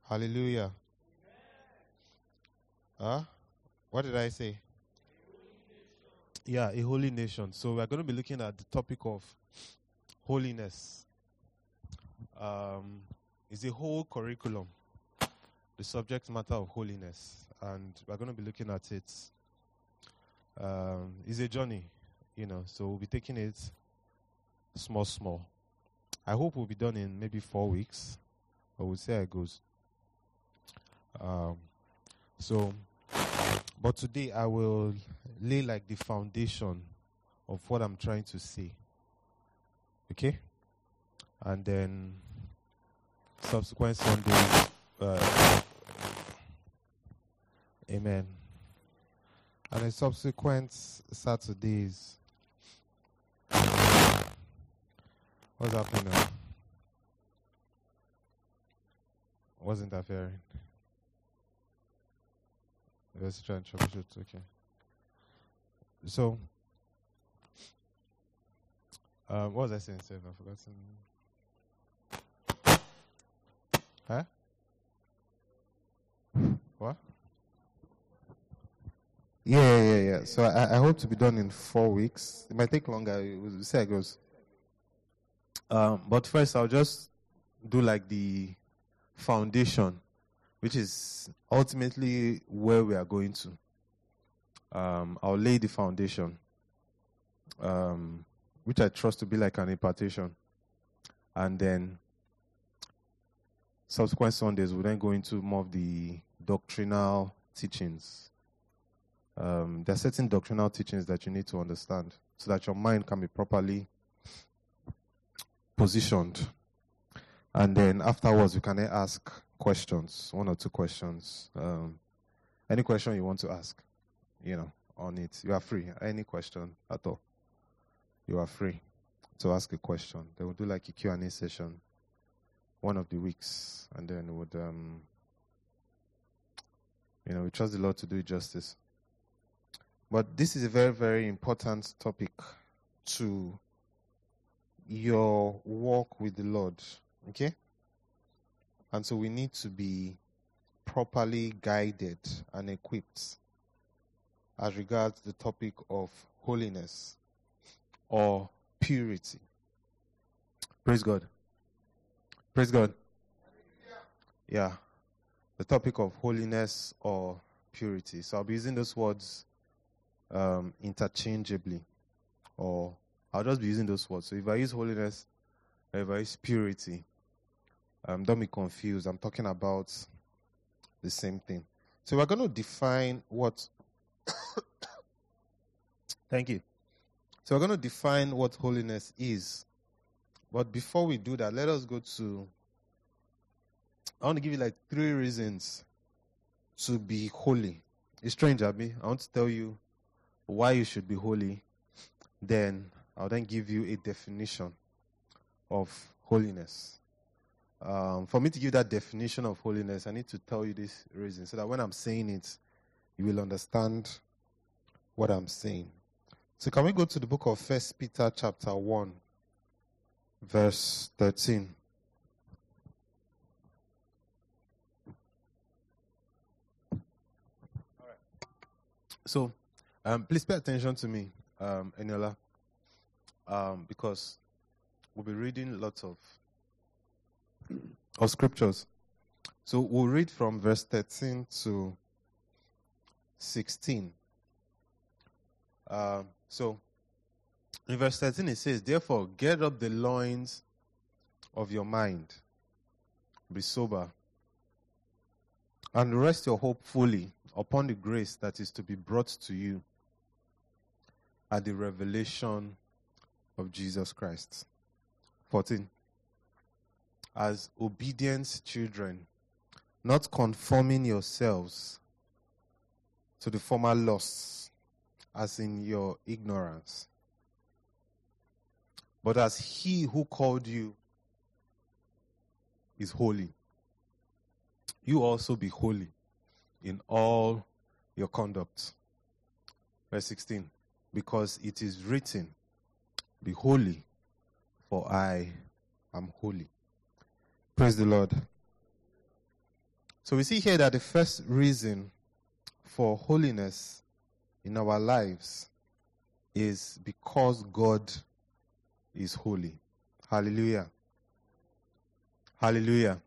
Hallelujah. Huh? What did I say? Yeah, a holy nation. So we're going to be looking at the topic of holiness. It's a whole curriculum, the subject matter of holiness, and we're going to be looking at it. It's a journey, so we'll be taking it small. I hope we'll be done in maybe 4 weeks, but we'll see how it goes. But today I will lay like the foundation of what I'm trying to say. Okay? And then subsequent Sundays, amen. And in subsequent Saturdays, what's happening now? What's interfering? Let's try and troubleshoot. Okay. So, what was I saying? I've forgotten. Huh? What? Yeah. So I hope to be done in 4 weeks. It might take longer. We'll see how it goes. But first, I'll just do like the foundation, which is ultimately where we are going to. I'll lay the foundation, which I trust to be like an impartation. And then subsequent Sundays, we'll then go into more of the doctrinal teachings. There are certain doctrinal teachings that you need to understand so that your mind can be properly positioned. And then afterwards, you can ask questions, 1 or 2 questions. Any question you want to ask, on it. You are free. Any question at all. You are free to ask a question. They will do like a Q&A session one of the weeks. And then we trust the Lord to do it justice. But this is a very, very important topic to your walk with the Lord. Okay? And so we need to be properly guided and equipped as regards the topic of holiness or purity. Praise God. Praise God. Yeah. The topic of holiness or purity. So I'll be using those words interchangeably, or I'll just be using those words. So if I use holiness, or if I use purity, don't be confused. I'm talking about the same thing. So we're going to define what... Thank you. So we're going to define what holiness is. But before we do that, let us go to... I want to give you like 3 reasons to be holy. It's strange, Abby. I want to tell you why you should be holy. Then I'll then give you a definition of holiness. For me to give that definition of holiness, I need to tell you this reason so that when I'm saying it, you will understand what I'm saying. So can we go to the book of 1 Peter chapter 1, verse 13. All right. So, please pay attention to me, Eniola, because we'll be reading lots of scriptures. So we'll read from verse 13 to 16. So in verse 13 it says, "Therefore, gird up the loins of your mind, be sober, and rest your hope fully upon the grace that is to be brought to you at the revelation of Jesus Christ." 14. "As obedient children, not conforming yourselves to the former lusts, as in your ignorance, but as he who called you is holy, you also be holy in all your conduct." Verse 16. "Because it is written, be holy, for I am holy." Praise the Lord. So we see here that the first reason for holiness in our lives is because God is holy. Hallelujah. Hallelujah.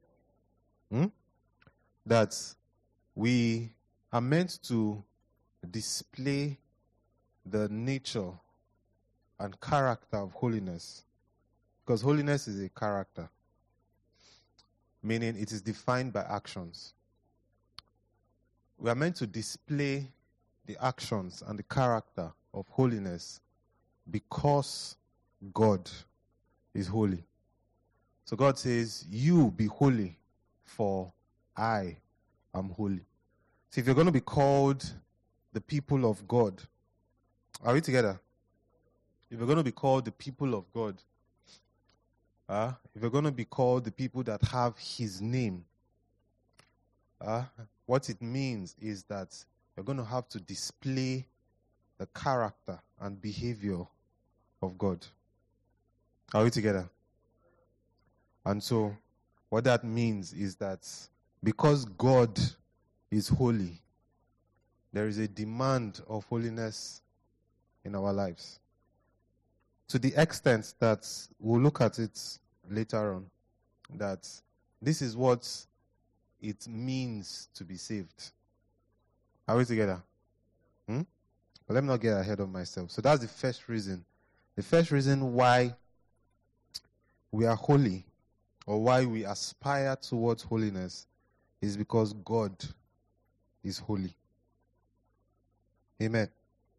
That we are meant to display the nature and character of holiness. Because holiness is a character, meaning it is defined by actions. We are meant to display the actions and the character of holiness because God is holy. So God says, you be holy, for I am holy. So if you're going to be called the people of God, are we together? If you're going to be called the people of God, if you're going to be called the people that have his name, what it means is that you're going to have to display the character and behavior of God. Are we together? And so, what that means is that because God is holy, there is a demand of holiness in our lives. To the extent that we'll look at it later on, that this is what it means to be saved. Are we together? But let me not get ahead of myself. So that's the first reason. The first reason why we are holy, or why we aspire towards holiness, is because God is holy. Amen.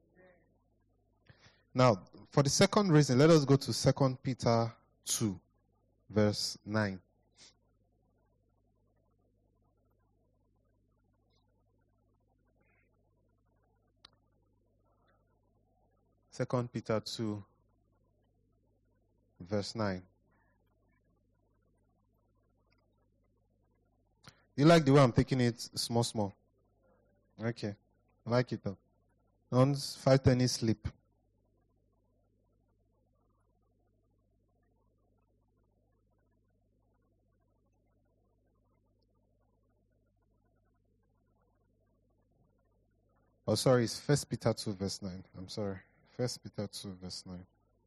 Now, for the second reason, let us go to 2 Peter 2, verse 9. Second Peter 2, verse 9. You like the way I'm taking it small? Okay. I like it though. Don't fight any sleep. Oh, sorry, it's 1 Peter 2, verse 9. I'm sorry. 1 Peter 2, verse 9.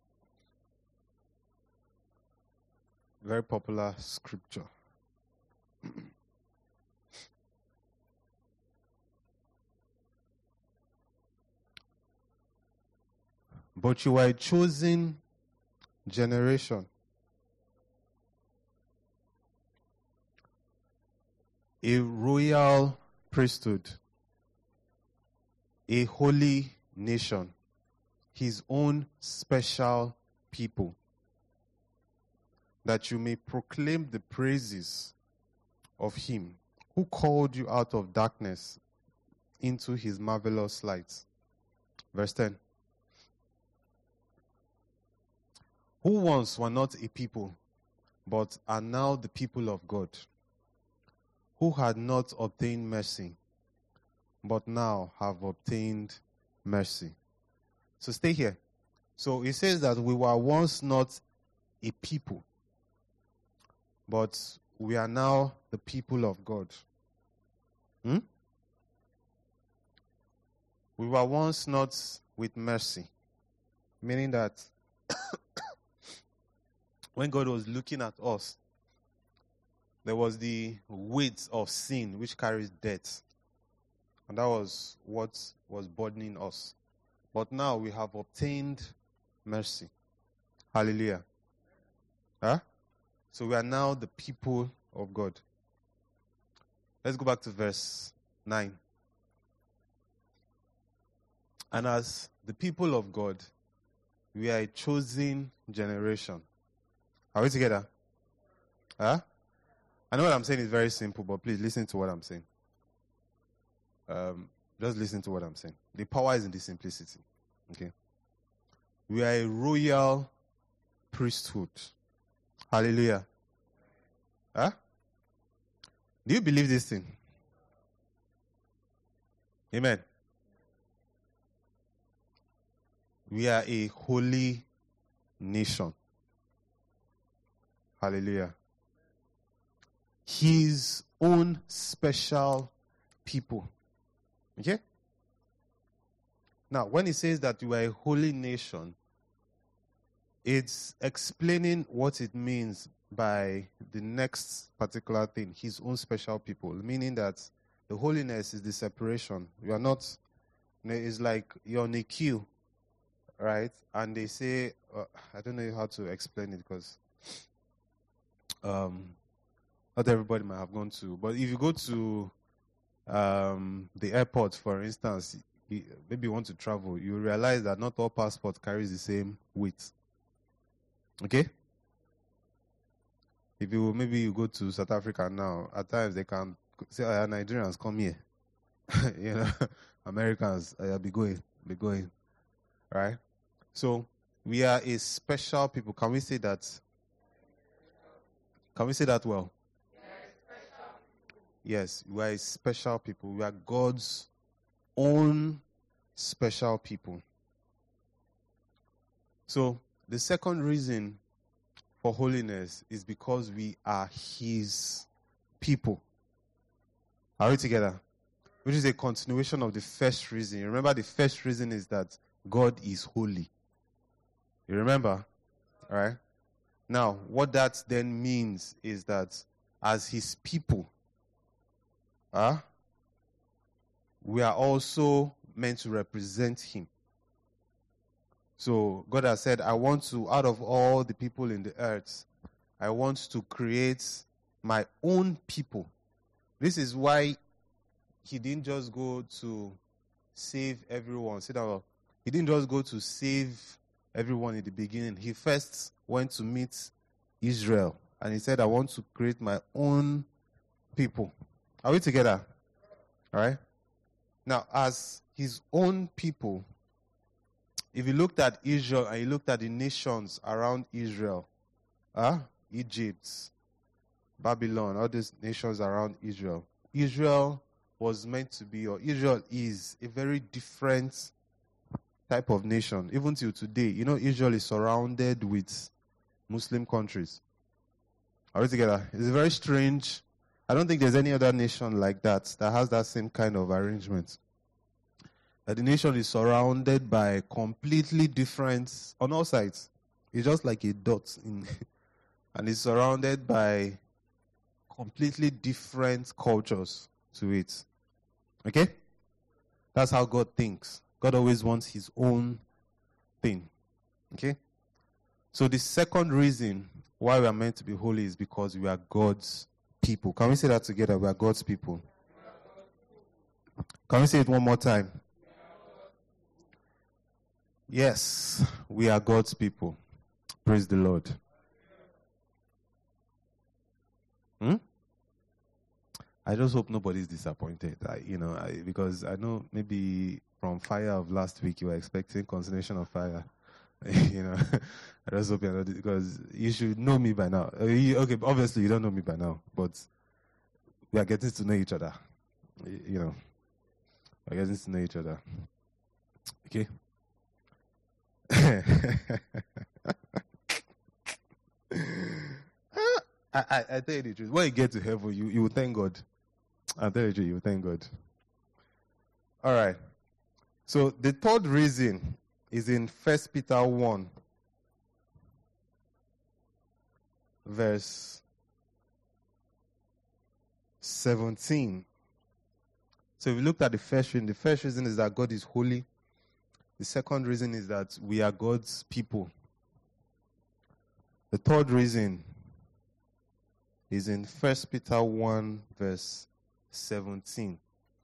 Very popular scripture. But you are a chosen generation, a royal priesthood, a holy nation, his own special people, that you may proclaim the praises of him who called you out of darkness into his marvelous light. Verse 10. Who once were not a people, but are now the people of God, who had not obtained mercy, but now have obtained mercy. So stay here. So it says that we were once not a people, but we are now the people of God. We were once not with mercy, meaning that when God was looking at us, there was the weight of sin which carries death. And that was what was burdening us. But now we have obtained mercy. Hallelujah. So we are now the people of God. Let's go back to verse 9. And as the people of God, we are a chosen generation. Are we together? I know what I'm saying is very simple, but please listen to what I'm saying. Just listen to what I'm saying. The power is in the simplicity. Okay? We are a royal priesthood. Hallelujah. Do you believe this thing? Amen. We are a holy nation. Hallelujah. His own special people. Okay? Now, when he says that you are a holy nation, it's explaining what it means by the next particular thing, his own special people, meaning that the holiness is the separation. You are not, it's like you're on a queue, right? And they say, I don't know how to explain it because not everybody might have gone to, but if you go to the airport, for instance, maybe you want to travel, you realize that not all passports carries the same weight. Okay? If maybe you go to South Africa now, at times they can say, Nigerians, come here. Americans, be going. Right? So, we are a special people. Can we say that? Can we say that well? Yes, we are a special people. We are God's own special people. So, the second reason for holiness is because we are His people. Are we together? Which is a continuation of the first reason. You remember the first reason is that God is holy. You remember? All right? Now, what that then means is that as His people, we are also meant to represent Him. So God has said, I want to, out of all the people in the earth, I want to create my own people. This is why He didn't just go to save everyone. He didn't just go to save everyone in the beginning. He first went to meet Israel. And He said, I want to create my own people. Are we together? All right? Now, as His own people, if you looked at Israel and you looked at the nations around Israel, Egypt, Babylon, all these nations around Israel, Israel was meant to be, or Israel is, a very different type of nation. Even till today, Israel is surrounded with Muslim countries. Are we together? It's very strange. I don't think there's any other nation like that has that same kind of arrangement. That the nation is surrounded by completely different, on all sides. It's just like a dot. And it's surrounded by completely different cultures to it. Okay? That's how God thinks. God always wants His own thing. Okay? So the second reason why we are meant to be holy is because we are God's people. Can we say that together? We are God's people. Can we say it one more time? Yes, we are God's people. Praise the Lord. I just hope nobody's disappointed. Because I know maybe from fire of last week you were expecting continuation of fire. I just hope you're not, because you should know me by now. Okay, obviously you don't know me by now, but we are getting to know each other. We're getting to know each other. Okay? I tell you the truth. When you get to heaven, you will thank God. I tell you the truth, you will thank God. All right. So the third reason is in 1 Peter 1, verse 17. So if we looked at the first reason is that God is holy. The second reason is that we are God's people. The third reason is in 1 Peter 1, verse 17.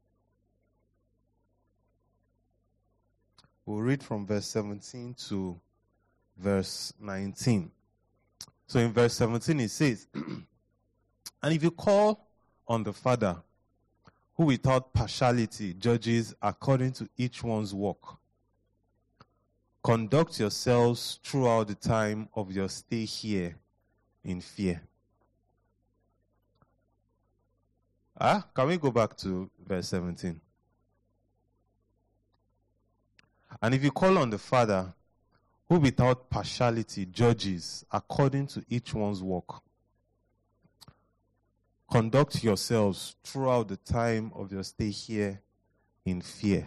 We'll read from verse 17 to verse 19. So in verse 17 it says, and if you call on the Father, who without partiality judges according to each one's work, conduct yourselves throughout the time of your stay here in fear. Can we go back to verse 17? And if you call on the Father, who without partiality judges according to each one's work, conduct yourselves throughout the time of your stay here in fear.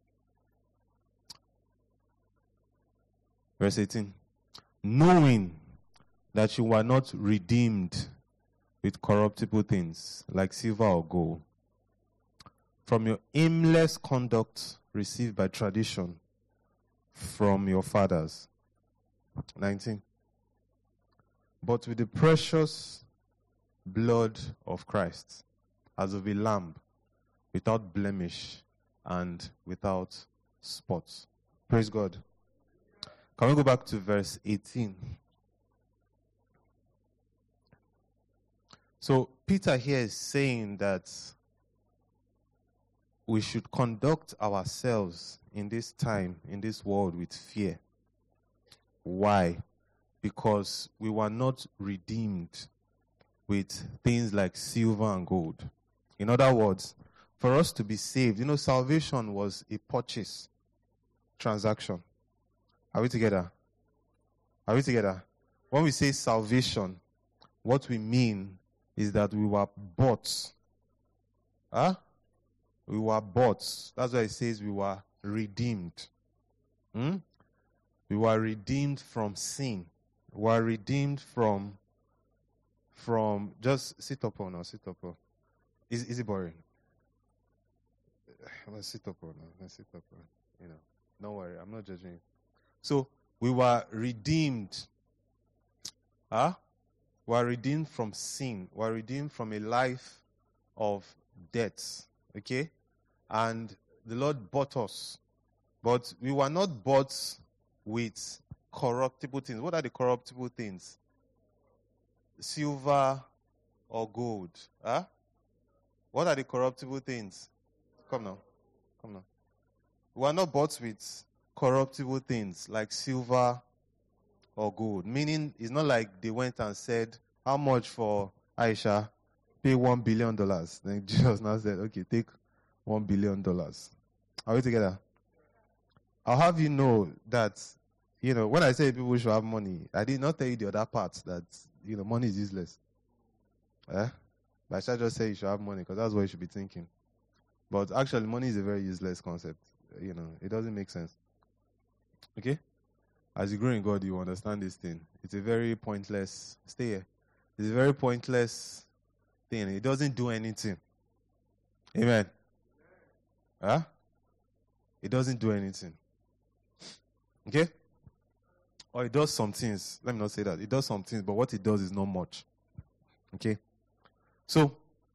Verse 18. Knowing that you were not redeemed with corruptible things like silver or gold from your aimless conduct received by tradition from your fathers. 19. But with the precious blood of Christ, as of a lamb, without blemish and without spot. Praise God. Can we go back to verse 18? So Peter here is saying that we should conduct ourselves in this time, in this world, with fear. Why? Because we were not redeemed with things like silver and gold. In other words, for us to be saved, salvation was a purchase transaction. Are we together? Are we together? When we say salvation, what we mean is that we were bought. We were bought. That's why it says we were redeemed. We were redeemed from sin. We were redeemed from just sit up on now, sit up on. Is it boring? Let's sit up on now. Let's sit up on. Don't worry, I'm not judging you. So we were redeemed. We were redeemed from sin. We were redeemed from a life of death. Okay? And the Lord bought us. But we were not bought with corruptible things. What are the corruptible things? Silver or gold. What are the corruptible things? Come now. We are not bought with corruptible things like silver or gold. Meaning, it's not like they went and said, how much for Aisha? Pay $1 billion. Then Jesus now said, okay, take $1 billion. Are we together? I'll have you know that, when I say people should have money, I did not tell you the other part that, money is useless. But I shall just say you should have money because that's what you should be thinking. But actually, money is a very useless concept. It doesn't make sense. Okay? As you grow in God, you understand this thing. It's a very pointless, stay here. It's a very pointless thing. It doesn't do anything. Amen. It doesn't do anything. Okay? Or it does some things. Let me not say that. It does some things, but what it does is not much. Okay? So,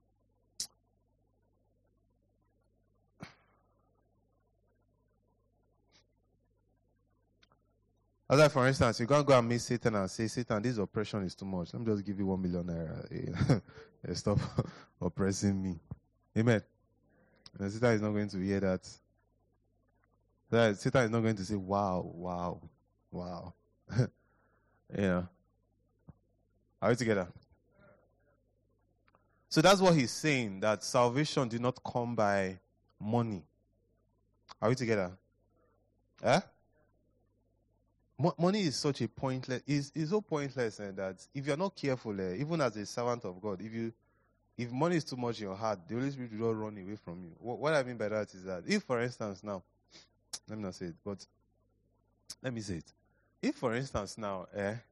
as like, for instance, you can't go and meet Satan and say, Satan, this oppression is too much. Let me just give you 1 million naira. Stop oppressing me. Amen. And Satan is not going to hear that. Satan is not going to say, wow. Are we together? So that's what he's saying, that salvation did not come by money. Are we together? Money is such a pointless, is so pointless that if you're not careful, even as a servant of God, if money is too much in your heart, the Holy Spirit will run away from you. What I mean by that is that if, for instance, now, let me not say it, but let me say it. If, for instance, now,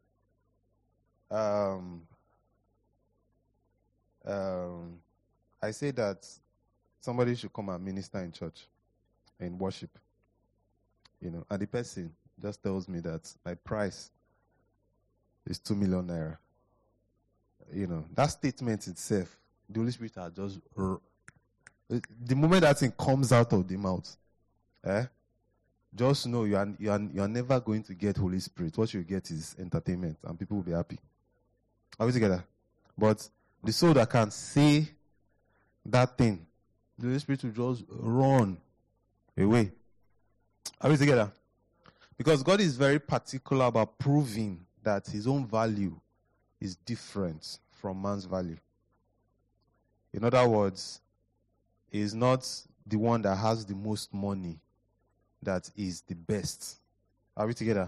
I say that somebody should come and minister in church, in worship, and the person just tells me that my price is 2 million naira. That statement itself, the Holy Spirit has just, the moment that thing comes out of the mouth, just know you are never going to get Holy Spirit. What you get is entertainment, and people will be happy. Are we together? But the soul that can say that thing, the Holy Spirit will just run away. Are we together? Because God is very particular about proving that his own value is different from man's value. In other words, he is not the one that has the most money that is the best. Are we together?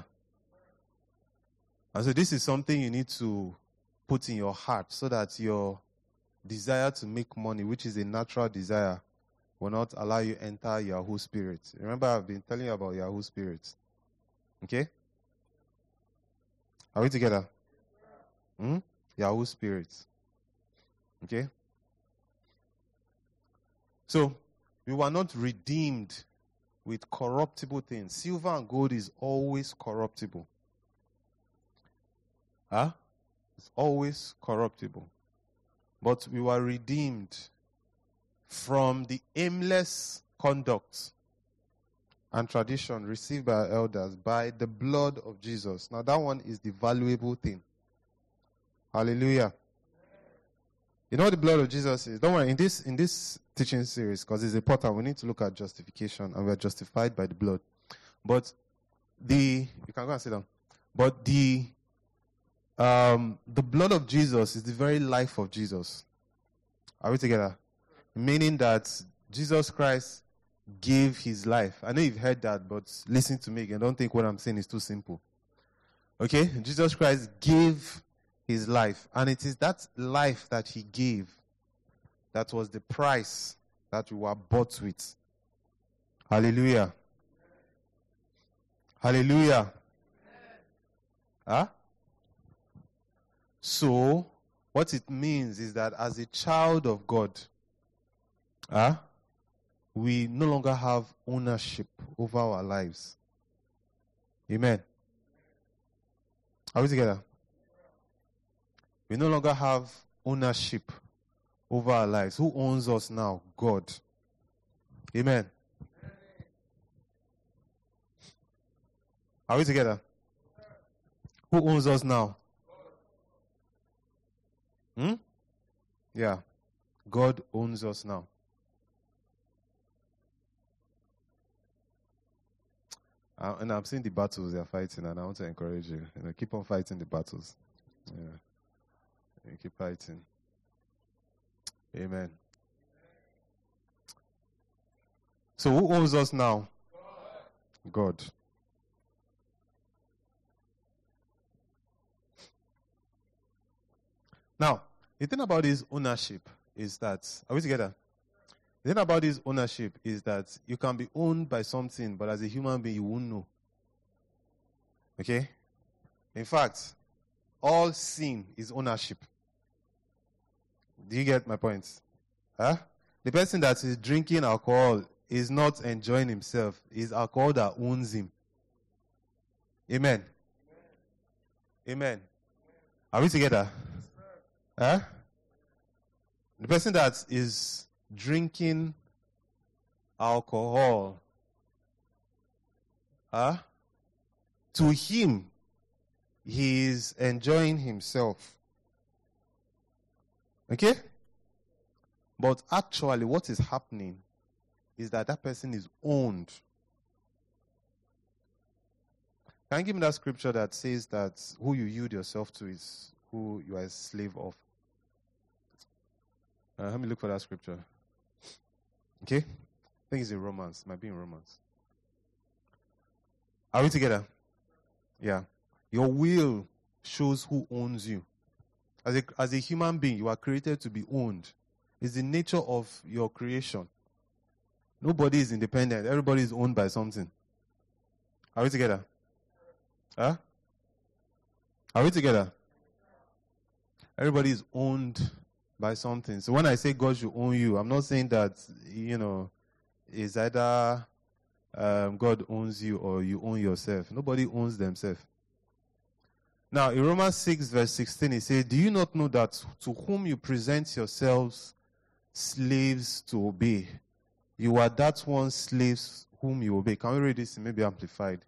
And so this is something you need to put in your heart so that your desire to make money, which is a natural desire, will not allow you enter Yahoo spirit. Remember, I've been telling you about Yahoo spirit. Okay? Are we together? Yahoo spirit. Okay? So, we were not redeemed with corruptible things. Silver and gold is always corruptible. It's always corruptible. But we were redeemed from the aimless conduct and tradition received by our elders by the blood of Jesus. Now that one is the valuable thing. Hallelujah. You know what the blood of Jesus is? Don't worry, in this teaching series, because it's important, we need to look at justification, and we are justified by the blood. But you can go and sit down. But the blood of Jesus is the very life of Jesus. Are we together? Meaning that Jesus Christ gave his life. I know you've heard that, but listen to me again. Don't think what I'm saying is too simple. Okay? Jesus Christ gave his life. And it is that life that he gave that was the price that we were bought with. Hallelujah. Hallelujah. So, what it means is that as a child of God, we no longer have ownership over our lives. Amen. Are we together? We no longer have ownership over our lives. Who owns us now? God. Amen. Are we together? Who owns us now? Yeah. God owns us now. And I'm seeing the battles they are fighting, and I want to encourage you. Keep on fighting the battles. Yeah. Keep fighting. Amen. So who owns us now? God. Now, the thing about this ownership is that, are we together? The thing about this ownership is that you can be owned by something, but as a human being, you won't know. Okay? In fact, all sin is ownership. Do you get my point? The person that is drinking alcohol is not enjoying himself. It's alcohol that owns him. Amen. Amen. Are we together? The person that is drinking alcohol, to him, he is enjoying himself. Okay? But actually, what is happening is that that person is owned. Can you give me that scripture that says that who you yield yourself to is who you are a slave of? Let me look for that scripture. Okay? I think it's in Romans. It might be in Romans. Are we together? Yeah. Your will shows who owns you. As a human being, you are created to be owned. It's the nature of your creation. Nobody is independent. Everybody is owned by something. Are we together? Are we together? Everybody is owned by something. So when I say God should own you, I'm not saying that, it's either God owns you or you own yourself. Nobody owns themselves. Now, in Romans 6, verse 16, it says, do you not know that to whom you present yourselves slaves to obey, you are that one slaves whom you obey? Can we read this? Maybe amplified.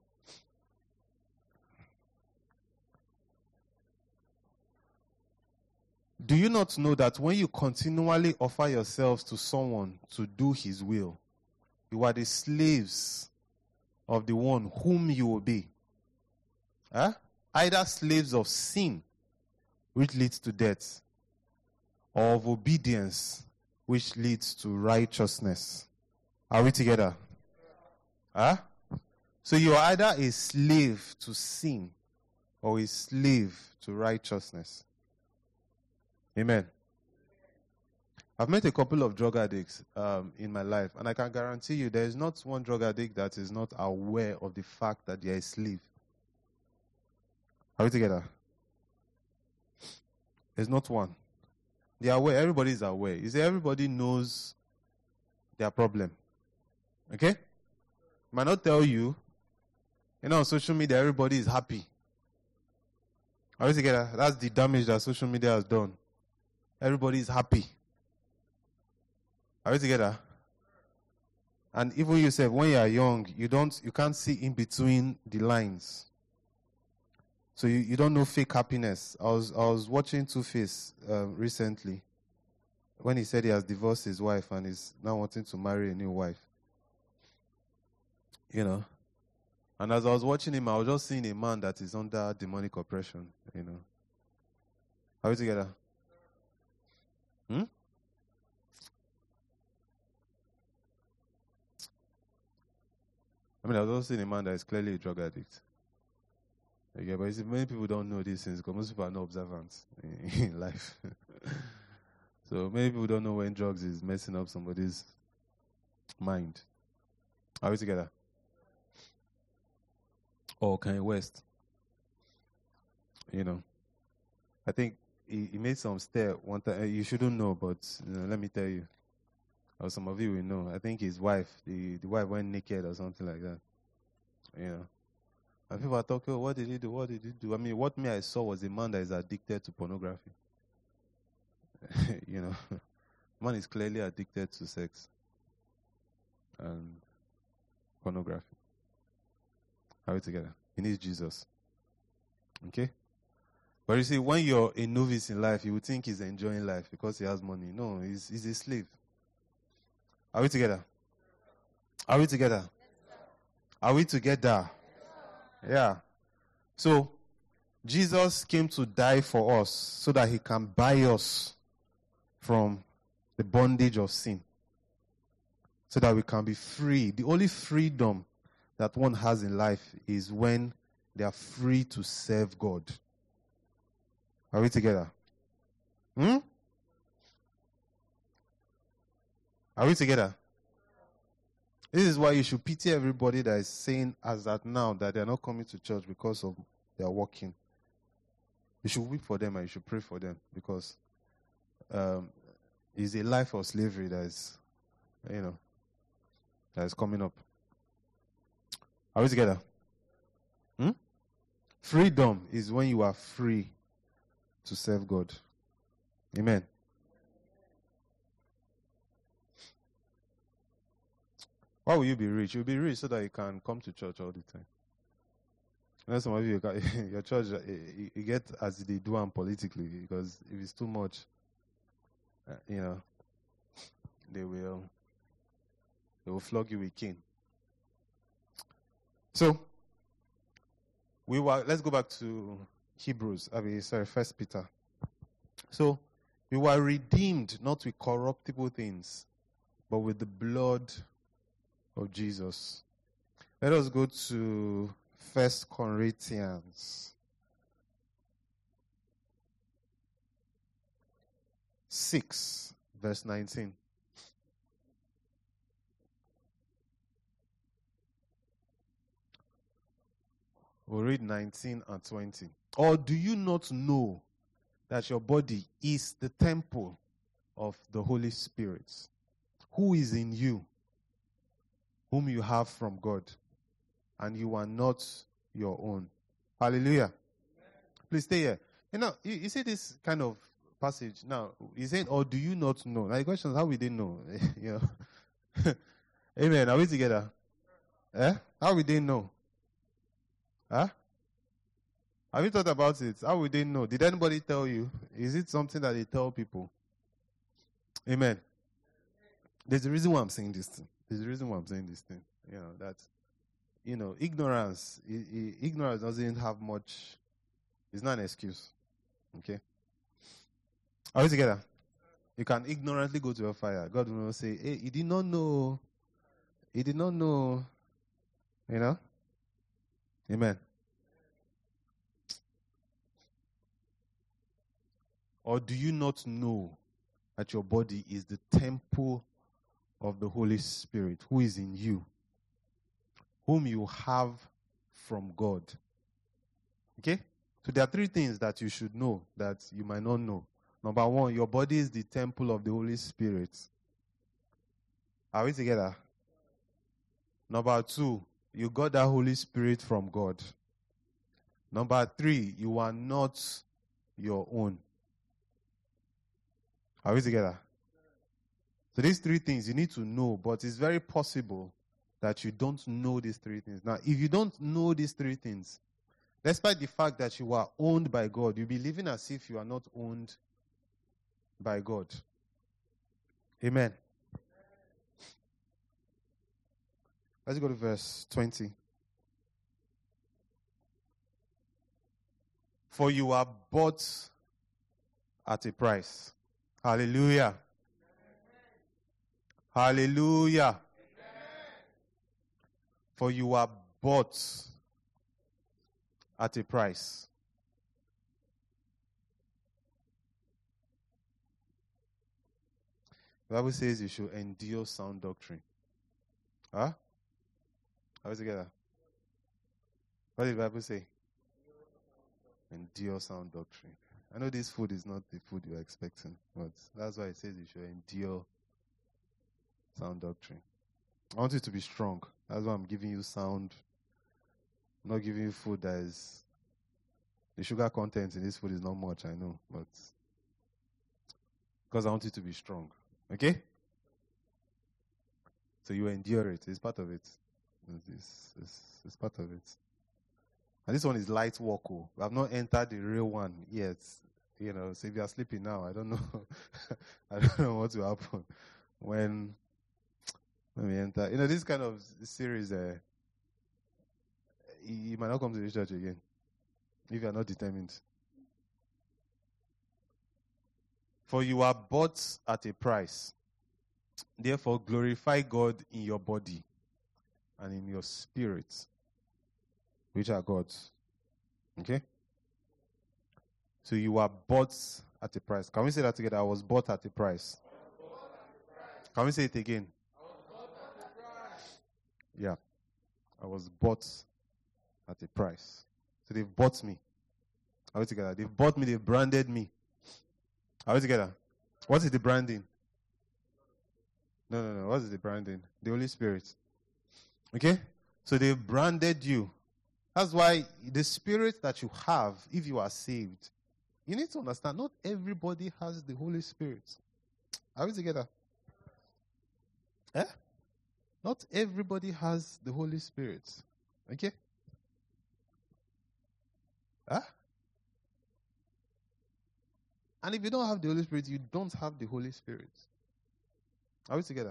Do you not know that when you continually offer yourselves to someone to do his will, you are the slaves of the one whom you obey? Either slaves of sin, which leads to death, or of obedience, which leads to righteousness. Are we together? So you are either a slave to sin or a slave to righteousness. Amen. I've met a couple of drug addicts in my life, and I can guarantee you there is not one drug addict that is not aware of the fact that they are a slave. Are we together? There's not one. They are aware. Everybody is aware. You see, everybody knows their problem. Okay? Might not tell you. You know, on social media, everybody is happy. Are we together? That's the damage that social media has done. Everybody is happy. Are we together? And even yourself, when you are young, you can't see in between the lines. So you don't know fake happiness. I was watching Two-Face recently when he said he has divorced his wife and is now wanting to marry a new wife. You know. And as I was watching him, I was just seeing a man that is under demonic oppression. You know. Are we together? I was also seeing a man that is clearly a drug addict. Okay, but you see, many people don't know these things because most people are not observant in life. So many people don't know when drugs is messing up somebody's mind. Are we together? Or Kanye West. You know. I think he made some stare one time. You shouldn't know, but let me tell you. Or some of you will know. I think his wife, the wife went naked or something like that. You know. And people are talking, what did he do? What did he do? I mean, what I saw was a man that is addicted to pornography. You know. Man is clearly addicted to sex and pornography. Are we together? He needs Jesus. Okay? But you see, when you're a novice in life, you would think he's enjoying life because he has money. No, he's a slave. Are we together? Are we together? Are we together? Yeah. So, Jesus came to die for us so that he can buy us from the bondage of sin. So that we can be free. The only freedom that one has in life is when they are free to serve God. Are we together? Are we together? This is why you should pity everybody that is saying as at now that they are not coming to church because of their working. You should weep for them and you should pray for them because it's a life of slavery that is, that is coming up. Are we together? Freedom is when you are free to serve God. Amen. Why will you be rich? You'll be rich so that you can come to church all the time. And some of you, your church, you get as they do them politically, because if it's too much, they will flog you with cane. So, let's go back to Hebrews. First Peter. So, we were redeemed not with corruptible things, but with the blood of Jesus. Let us go to 1 Corinthians 6, verse 19. We'll read 19 and 20. Or do you not know that your body is the temple of the Holy Spirit, who is in you, whom you have from God, and you are not your own? Hallelujah. Amen. Please stay here. You see this kind of passage. Now, he's saying, or do you not know? Now, the question is, how will they know? Amen. Are we together? How will they know? Huh? Have you thought about it? How will they know? Did anybody tell you? Is it something that they tell people? Amen. There's a reason why I'm saying this thing. Ignorance. Ignorance doesn't have much. It's not an excuse. Okay? Are we together? You can ignorantly go to a fire. God will not say, hey, he did not know. He did not know. Amen. Or do you not know that your body is the temple of the Holy Spirit who is in you, whom you have from God. Okay? So there are three things that you should know that you might not know. Number one, your body is the temple of the Holy Spirit. Are we together? Number two, you got that Holy Spirit from God. Number three, you are not your own. Are we together? So these three things you need to know, but it's very possible that you don't know these three things. Now, if you don't know these three things, despite the fact that you are owned by God, you'll be living as if you are not owned by God. Amen. Let's go to verse 20. For you are bought at a price. Hallelujah. Hallelujah. Amen. For you are bought at a price. The Bible says you should endure sound doctrine. Huh? Are we together? What did the Bible say? Endure sound doctrine. I know this food is not the food you're expecting, but that's why it says you should endure sound doctrine. I want you to be strong. That's why I'm giving you sound. I'm not giving you food that is... The sugar content in this food is not much, I know, but... Because I want you to be strong. Okay? So you endure it. It's part of it. It's part of it. And this one is light work. Oh. We have not entered the real one yet. You know, so if you are sleeping now, I don't know. I don't know what will happen when we enter. You know, this kind of series, you might not come to the church again if you are not determined. For you are bought at a price. Therefore, glorify God in your body and in your spirit, which are God's. Okay? So you are bought at a price. Can we say that together? I was bought at a price. Can we say it again? Yeah. I was bought at a price. So they've bought me. Are we together? They've bought me, they've branded me. Are we together? What is the branding? No. What is the branding? The Holy Spirit. Okay? So they've branded you. That's why the spirit that you have, if you are saved, you need to understand, not everybody has the Holy Spirit. Are we together? Eh? Not everybody has the Holy Spirit. Okay? Huh? And if you don't have the Holy Spirit, you don't have the Holy Spirit. Are we together?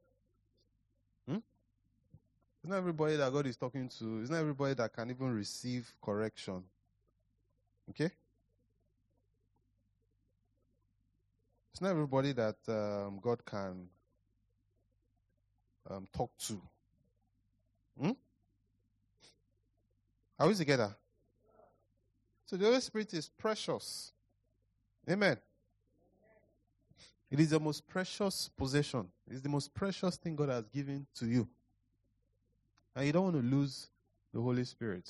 It's not everybody that God is talking to. It's not everybody that can even receive correction. Okay? It's not everybody that God can talk to. Are we together? So the Holy Spirit is precious. Amen. It is the most precious possession. It's the most precious thing God has given to you. And you don't want to lose the Holy Spirit.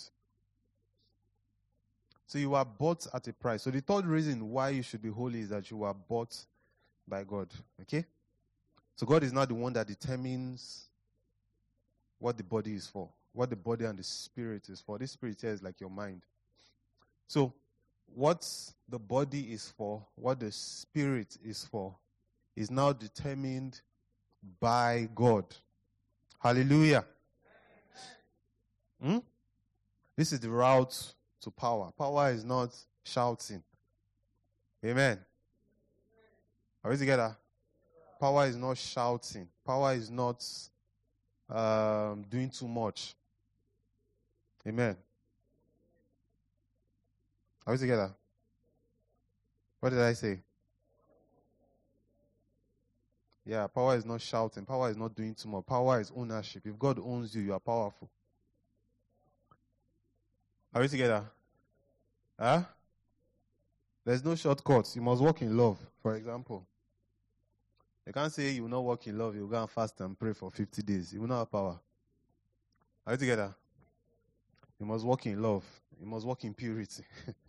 So you are bought at a price. So the third reason why you should be holy is that you are bought by God. Okay? So God is not the one that determines what the body is for. What the body and the spirit is for. This spirit here is like your mind. So what the body is for, what the spirit is for, is now determined by God. Hallelujah. This is the route to power. Power is not shouting. Amen. Are we together? Power is not shouting. Power is not doing too much. Amen. Are we together? What did I say? Yeah, power is not shouting. Power is not doing too much. Power is ownership. If God owns you, you are powerful. Are we together? Huh? There's no shortcuts. You must walk in love, for example. You can't say you will not walk in love, you will go and fast and pray for 50 days. You will not have power. Are you together? You must walk in love. You must walk in purity.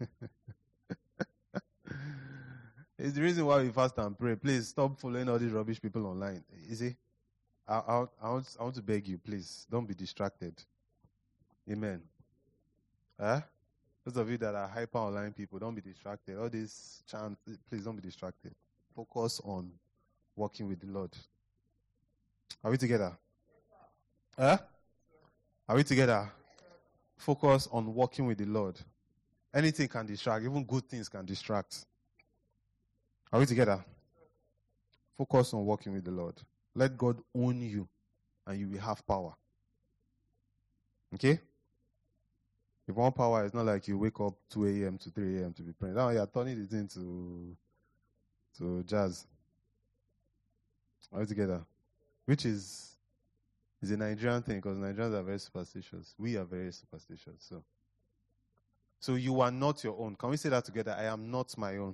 It's the reason why we fast and pray. Please stop following all these rubbish people online. You see, I want to beg you, please, don't be distracted. Amen. Huh? Those of you that are hyper online people, don't be distracted. All these chants, please don't be distracted. Focus on walking with the Lord. Are we together? Huh? Are we together? Focus on walking with the Lord. Anything can distract. Even good things can distract. Are we together? Focus on walking with the Lord. Let God own you, and you will have power. Okay? If you want power, it's not like you wake up 2 a.m. to 3 a.m. to be praying. Now you're turning it into jazz. Are we together? Which is a Nigerian thing, because Nigerians are very superstitious. We are very superstitious. So you are not your own. Can we say that together? I am not my own.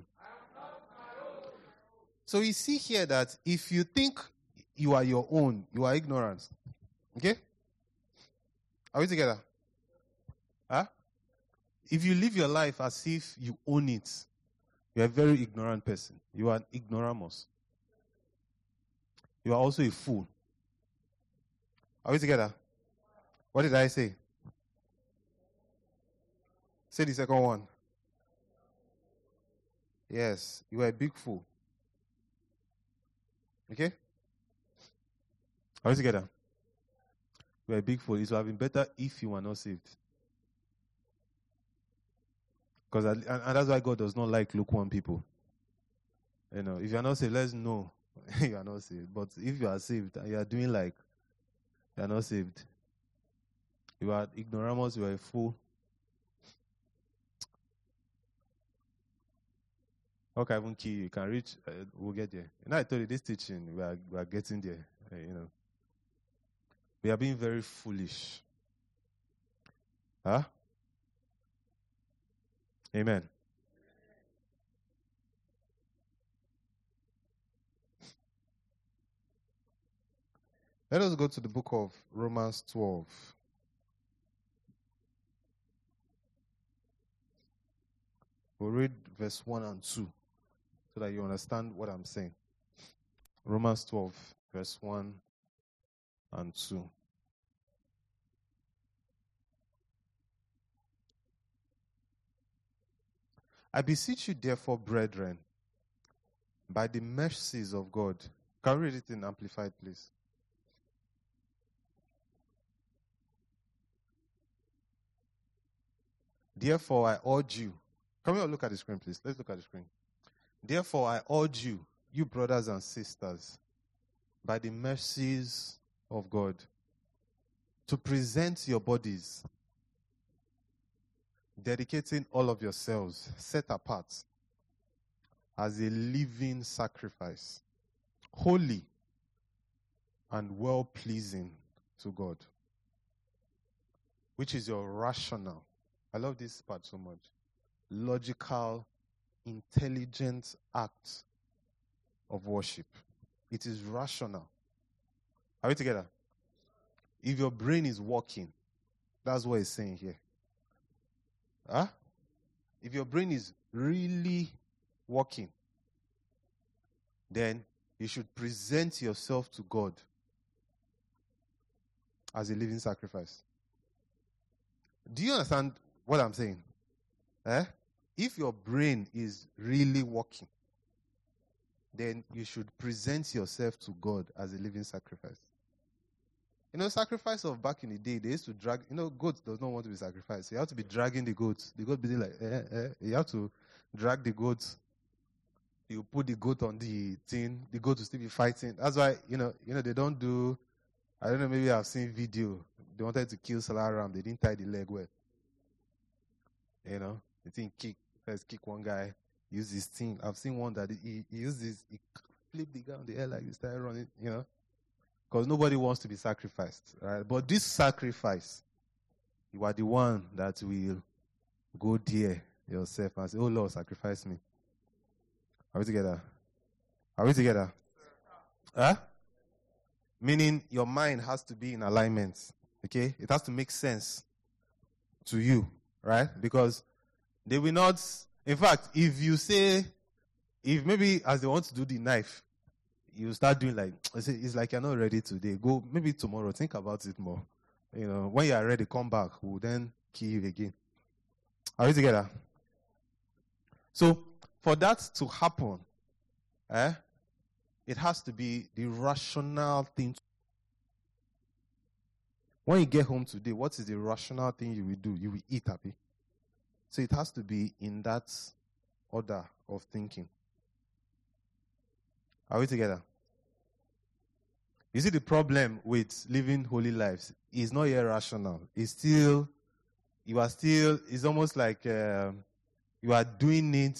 So you see here that if you think you are your own, you are ignorant. Okay? Are we together? Huh? If you live your life as if you own it, you are a very ignorant person. You are an ignoramus. You are also a fool. Are we together? What did I say? Say the second one. Yes, you are a big fool. Okay? Are we together? You are a big fool. It would have been better if you were not saved. Because and that's why God does not like lukewarm people. You know, if you are not saved, let's know you are not saved. But if you are saved and you are doing like you are not saved, you are ignoramus, you are a fool. Okay, I won't kill you. You can reach, we'll get there. You know, I told you this teaching, we are getting there. You know, we are being very foolish. Huh? Amen. Let us go to the book of Romans 12. We'll read verse 1 and 2 so that you understand what I'm saying. Romans 12, verse 1 and 2. I beseech you, therefore, brethren, by the mercies of God. Can we read it in Amplified, please? Therefore, I urge you. Can we all look at the screen, please? Let's look at the screen. Therefore, I urge you, you brothers and sisters, by the mercies of God, to present your bodies, dedicating all of yourselves, set apart, as a living sacrifice, holy and well-pleasing to God, which is your rational, I love this part so much, logical, intelligent act of worship. It is rational. Are we together? If your brain is working, that's what it's saying here. Huh? If your brain is really working, then you should present yourself to God as a living sacrifice. Do you understand what I'm saying? If your brain is really working, then you should present yourself to God as a living sacrifice. You know, sacrifice of back in the day, they used to drag, goat does not want to be sacrificed. You have to be dragging the goat. The goat be like, You have to drag the goat. You put the goat on the thing, the goat will still be fighting. That's why, they don't do, I don't know, maybe I've seen video. They wanted to kill Salah Ram. They didn't tie the leg well. The thing first kick one guy, use his thing. I've seen one that he used this, he flipped the guy on the air like he started running, because nobody wants to be sacrificed, right? But this sacrifice, you are the one that will go there yourself and say, oh Lord, sacrifice me. Are we together? Are we together? Huh? Meaning your mind has to be in alignment. Okay? It has to make sense to you, right? Because they will not, in fact, if you say, if maybe as they want to do the knife, you start doing like, it's like you're not ready today. Go, maybe tomorrow, think about it more. When you are ready, come back. We'll then kill you again. Are we together? So, for that to happen, it has to be the rational thing. When you get home today, what is the rational thing you will do? You will eat, happy. So it has to be in that order of thinking. Are we together? You see, the problem with living holy lives is not irrational. It's still, it's almost like you are doing it.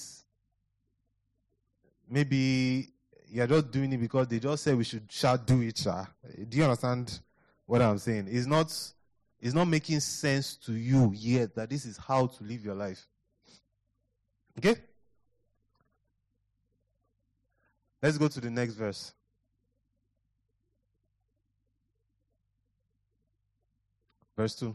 Maybe you're just doing it because they just said we shall do it. Do you understand what I'm saying? It's not making sense to you yet that this is how to live your life. Okay? Let's go to the next verse. Verse 2.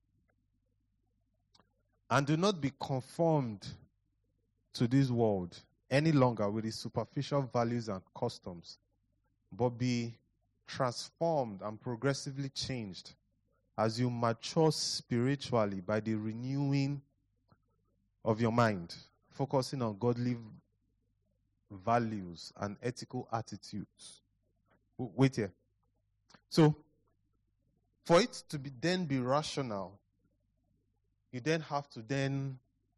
And do not be conformed to this world any longer with its superficial values and customs, but be transformed and progressively changed as you mature spiritually by the renewing of your mind, focusing on godly values and ethical attitudes. Wait here. So, for it to be rational, you then have to then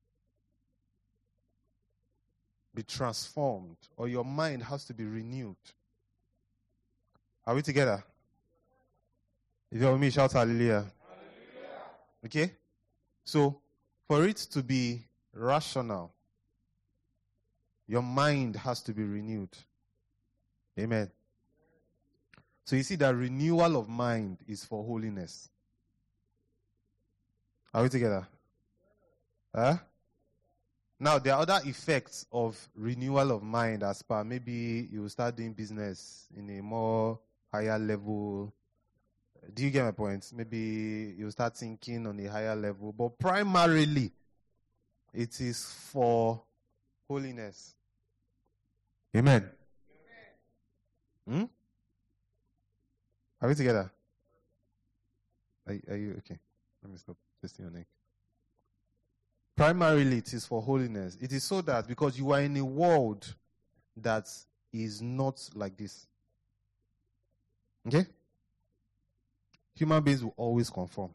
be transformed, or your mind has to be renewed. Are we together? If you're with me, shout hallelujah. Hallelujah. Okay? So, for it to be rational, your mind has to be renewed. Amen. So you see that renewal of mind is for holiness. Are we together? Huh? Now, there are other effects of renewal of mind as per maybe you start doing business in a more higher level. Do you get my point? Maybe you start thinking on a higher level. But primarily, it is for holiness. Amen. Are we together? Are you okay? Let me stop twisting your neck. Primarily, it is for holiness. It is so that because you are in a world that is not like this. Okay? Human beings will always conform.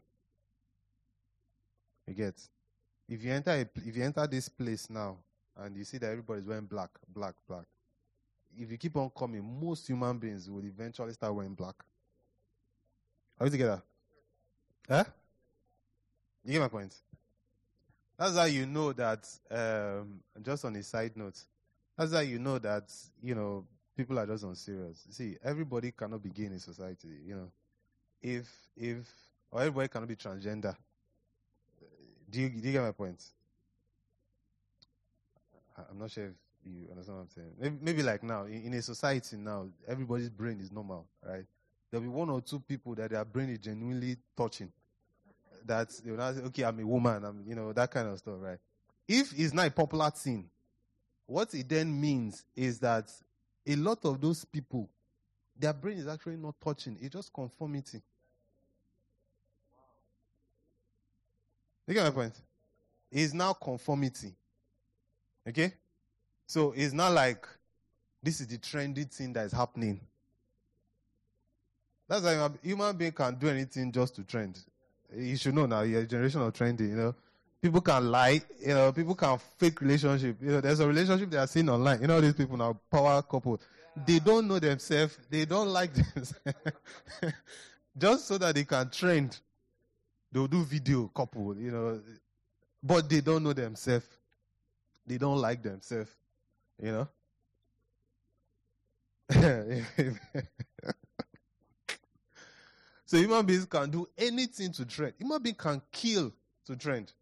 You get? If you enter this place now and you see that everybody's wearing black. If you keep on coming, most human beings will eventually start wearing black. Are we together? Huh? You get my point? That's how you know that, just on a side note, that's how you know that, people are just unserious. See, everybody cannot be gay in society, or everybody cannot be transgender. Do you get my point? I'm not sure if you understand what I'm saying. Maybe like now, in a society now, everybody's brain is normal, right? There'll be one or two people that their brain is genuinely touching. That they'll not say, okay, I'm a woman, that kind of stuff, right? If it's not a popular thing, what it then means is that a lot of those people, their brain is actually not touching. It's just conformity. You get my point? It's now conformity. Okay? So it's not like this is the trendy thing that is happening. That's why a human being can do anything just to trend. You should know now, you're a generation of trending, People can lie, people can fake relationship. There's a relationship they are seeing online. These people now, power couple. Yeah. They don't know themselves. They don't like themselves. Just so that they can trend. They'll do video couple, but they don't know themselves. They don't like themselves, So human beings can do anything to trend. Human beings can kill to trend.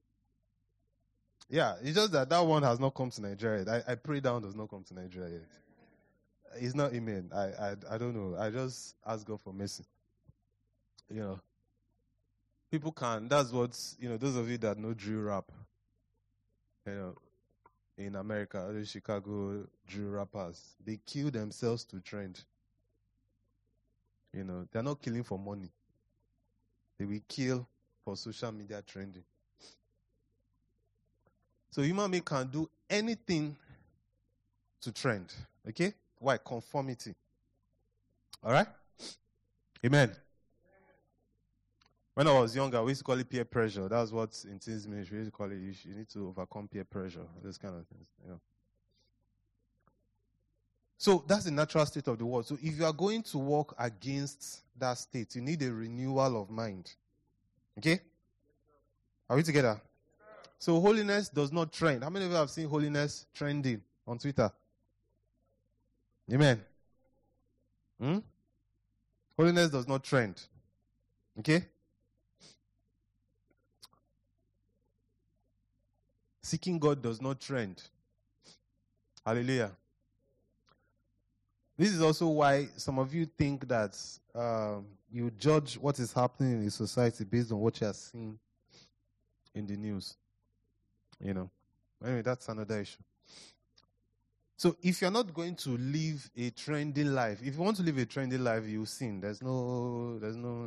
Yeah, it's just that one has not come to Nigeria. I pray that one does not come to Nigeria It's not amen. I don't know. I just ask God for mercy. You know, people can. That's what, those of you that know drill rap, in America, the Chicago drill rappers, they kill themselves to trend. They're not killing for money. They will kill for social media trending. So human being can do anything to trend. Okay? Why? Conformity. All right? Amen. When I was younger, we used to call it peer pressure. That's what in teens ministry we used to call it. You need to overcome peer pressure. Those kind of things. So that's the natural state of the world. So if you are going to walk against that state, you need a renewal of mind. Okay? Are we together? So holiness does not trend. How many of you have seen holiness trending on Twitter? Amen. Holiness does not trend. Okay? Seeking God does not trend. Hallelujah. This is also why some of you think that you judge what is happening in the society based on what you are seeing in the news. Anyway, that's another issue. So if you're not going to live a trendy life, if you want to live a trendy life, you sin. There's no,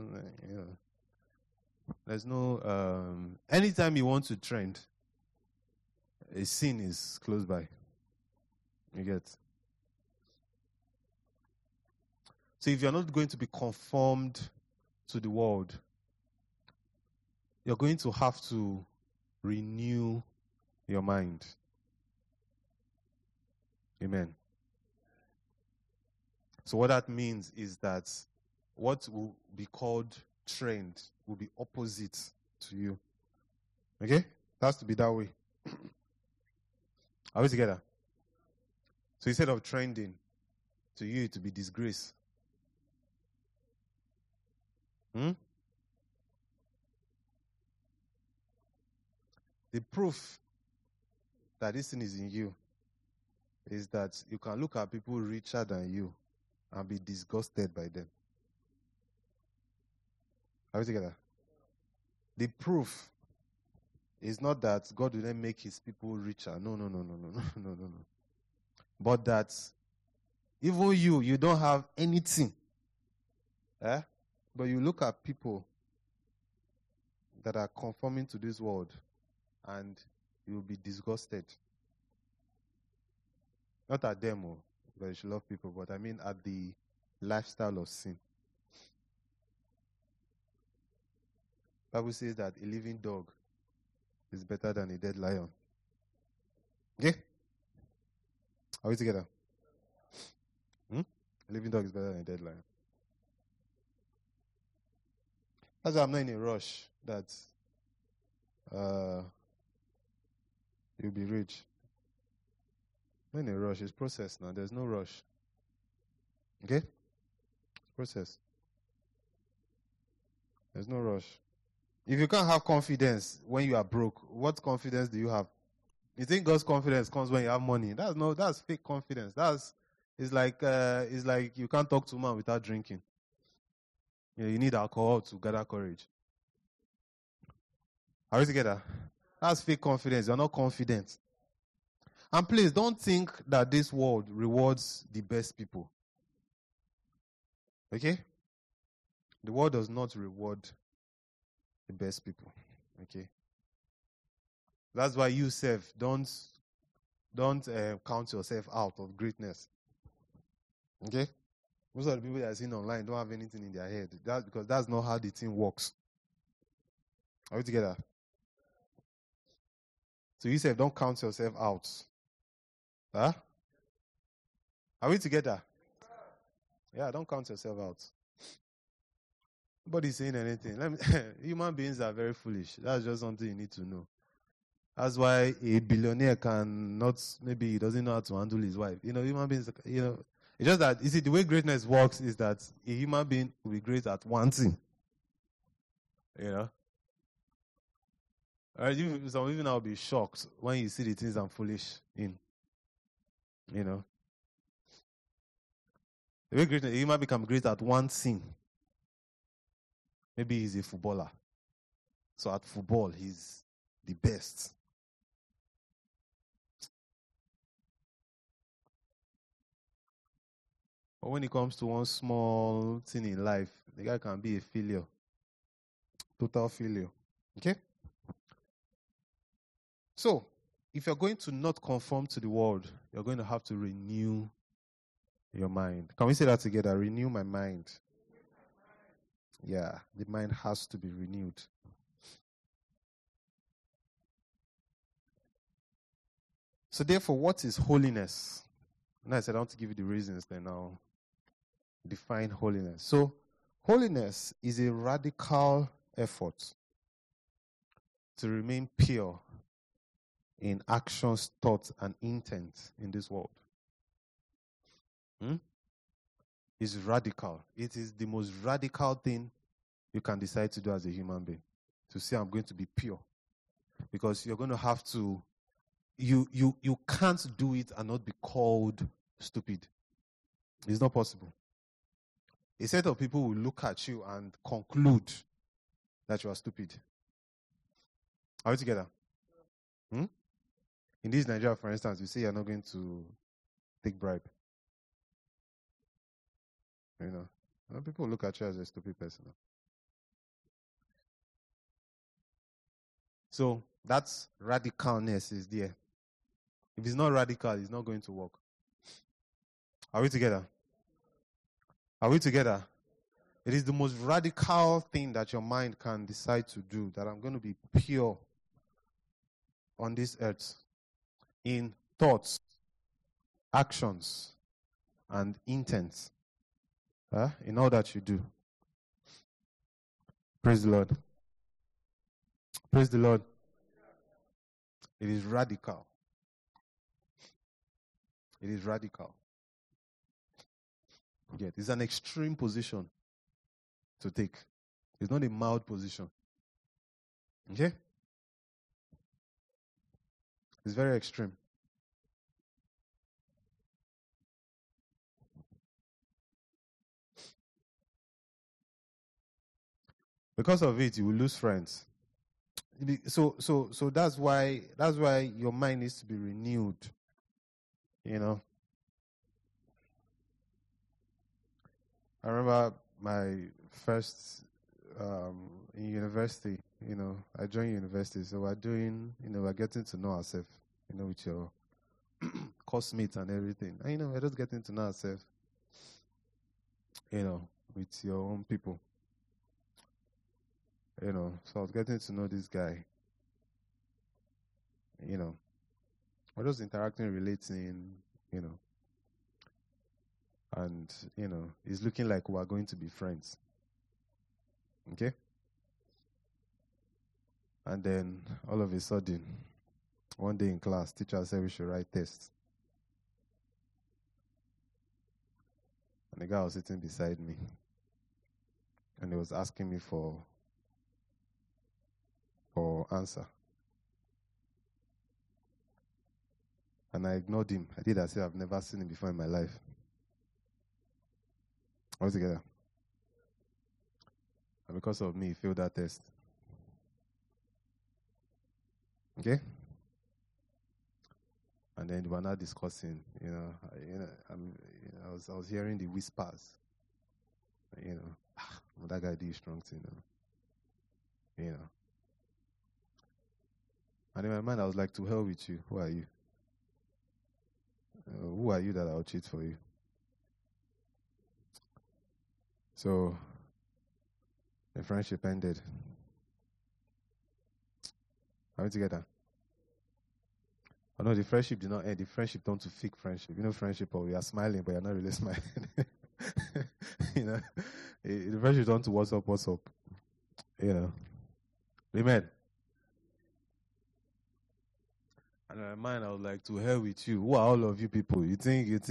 anytime you want to trend, a sin is close by. You get? So if you're not going to be conformed to the world, you're going to have to renew your mind. Amen. So what that means is that what will be called trend will be opposite to you. Okay? It has to be that way. Are we together? So instead of trending, to you to be disgrace. The proof that this thing is in you is that you can look at people richer than you and be disgusted by them. Are we together? The proof is not that God will then make his people richer. No. But that even you don't have anything. But you look at people that are conforming to this world and you will be disgusted. Not at them, because you should love people, but I mean at the lifestyle of sin. The Bible says that a living dog is better than a dead lion. Okay? Are we together? A living dog is better than a dead lion. That's why I'm not in a rush that you'll be rich. Not in a rush. It's process now. There's no rush. Okay? It's process. There's no rush. If you can't have confidence when you are broke, what confidence do you have? You think God's confidence comes when you have money? That's fake confidence. It's like you can't talk to a man without drinking. You need alcohol to gather courage. Are we together? That's fake confidence. You're not confident. And please don't think that this world rewards the best people. Okay? The world does not reward the best people. Okay? That's why you don't count yourself out of greatness. Okay? Most of the people that are seen online don't have anything in their head. That's because that's not how the thing works. Are we together? So you say don't count yourself out. Huh? Are we together? Yeah, don't count yourself out. Nobody's saying anything. Human beings are very foolish. That's just something you need to know. That's why a billionaire maybe he doesn't know how to handle his wife. Human beings, it's just that, the way greatness works is that a human being will be great at one thing. Some even I'll be shocked when you see the things I'm foolish in. The way great, a human become great at one thing. Maybe he's a footballer. So at football, he's the best. But when it comes to one small thing in life, the guy can be a failure. Total failure. Okay? So, if you're going to not conform to the world, you're going to have to renew your mind. Can we say that together? Renew my mind. Yeah, the mind has to be renewed. So therefore, what is holiness? And I said I want to give you the reasons, then I'll define holiness. So, holiness is a radical effort to remain pure in actions, thoughts, and intent in this world. It's radical. It is the most radical thing you can decide to do as a human being. To say, I'm going to be pure. Because you're going to have to, you can't do it and not be called stupid. It's not possible. A set of people will look at you and conclude that you are stupid. Are we together? In this Nigeria, for instance, you say you're not going to take bribe. You know, people look at you as a stupid person. So that's radicalness is there. If it's not radical, it's not going to work. Are we together? Are we together? It is the most radical thing that your mind can decide to do, that I'm going to be pure on this earth in thoughts, actions, and intents. In all that you do. Praise the Lord. Praise the Lord. It is radical. It is radical. It's an extreme position to take. It's not a mild position. Okay? It's very extreme. Because of it, you will lose friends. So that's why your mind needs to be renewed. You know. I remember my first in university. You know, I joined university, so we're doing. You know, we're getting to know ourselves. You know, with your classmates and everything. And, you know, we're just getting to know ourselves. You know, with your own people. You know, so I was getting to know this guy. You know, we're just interacting, relating, you know. And, you know, it's looking like we're going to be friends. Okay? And then, all of a sudden, one day in class, teacher said we should write tests. And the guy was sitting beside me. And he was asking me for answer. And I ignored him. I did as if I've never seen him before in my life. All together. And because of me, he failed that test. Okay? And then we were not discussing, I was hearing the whispers. That guy did strong thing, you know. And in my mind, I was like, to hell with you. Who are you? Who are you that I'll cheat for you? So, the friendship ended. Are we together? Oh no, the friendship did not end. The friendship turned to fake friendship. You know, friendship, or we are smiling, but you're not really smiling. You know, the friendship turned to what's up. You know. Amen. And in my mind, I was like, to hell with you. Who are all of you people? You think you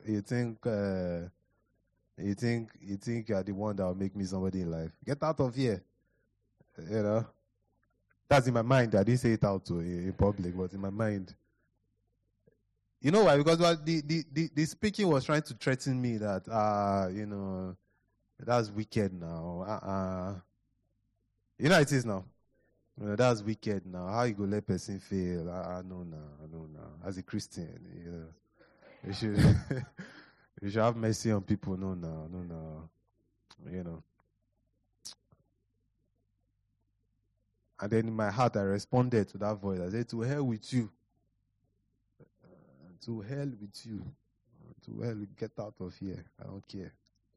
are the one that will make me somebody in life? Get out of here. You know. That's in my mind. I didn't say it out in public, but in my mind, You know why? Because the speaking was trying to threaten me that, that's wicked now. You know how it is now. That's wicked now. How you go let person fail? No, no. As a Christian, you should you should have mercy on people. No. And then in my heart, I responded to that voice. I said, "To hell with you. To hell with you. To hell, get out of here. I don't care."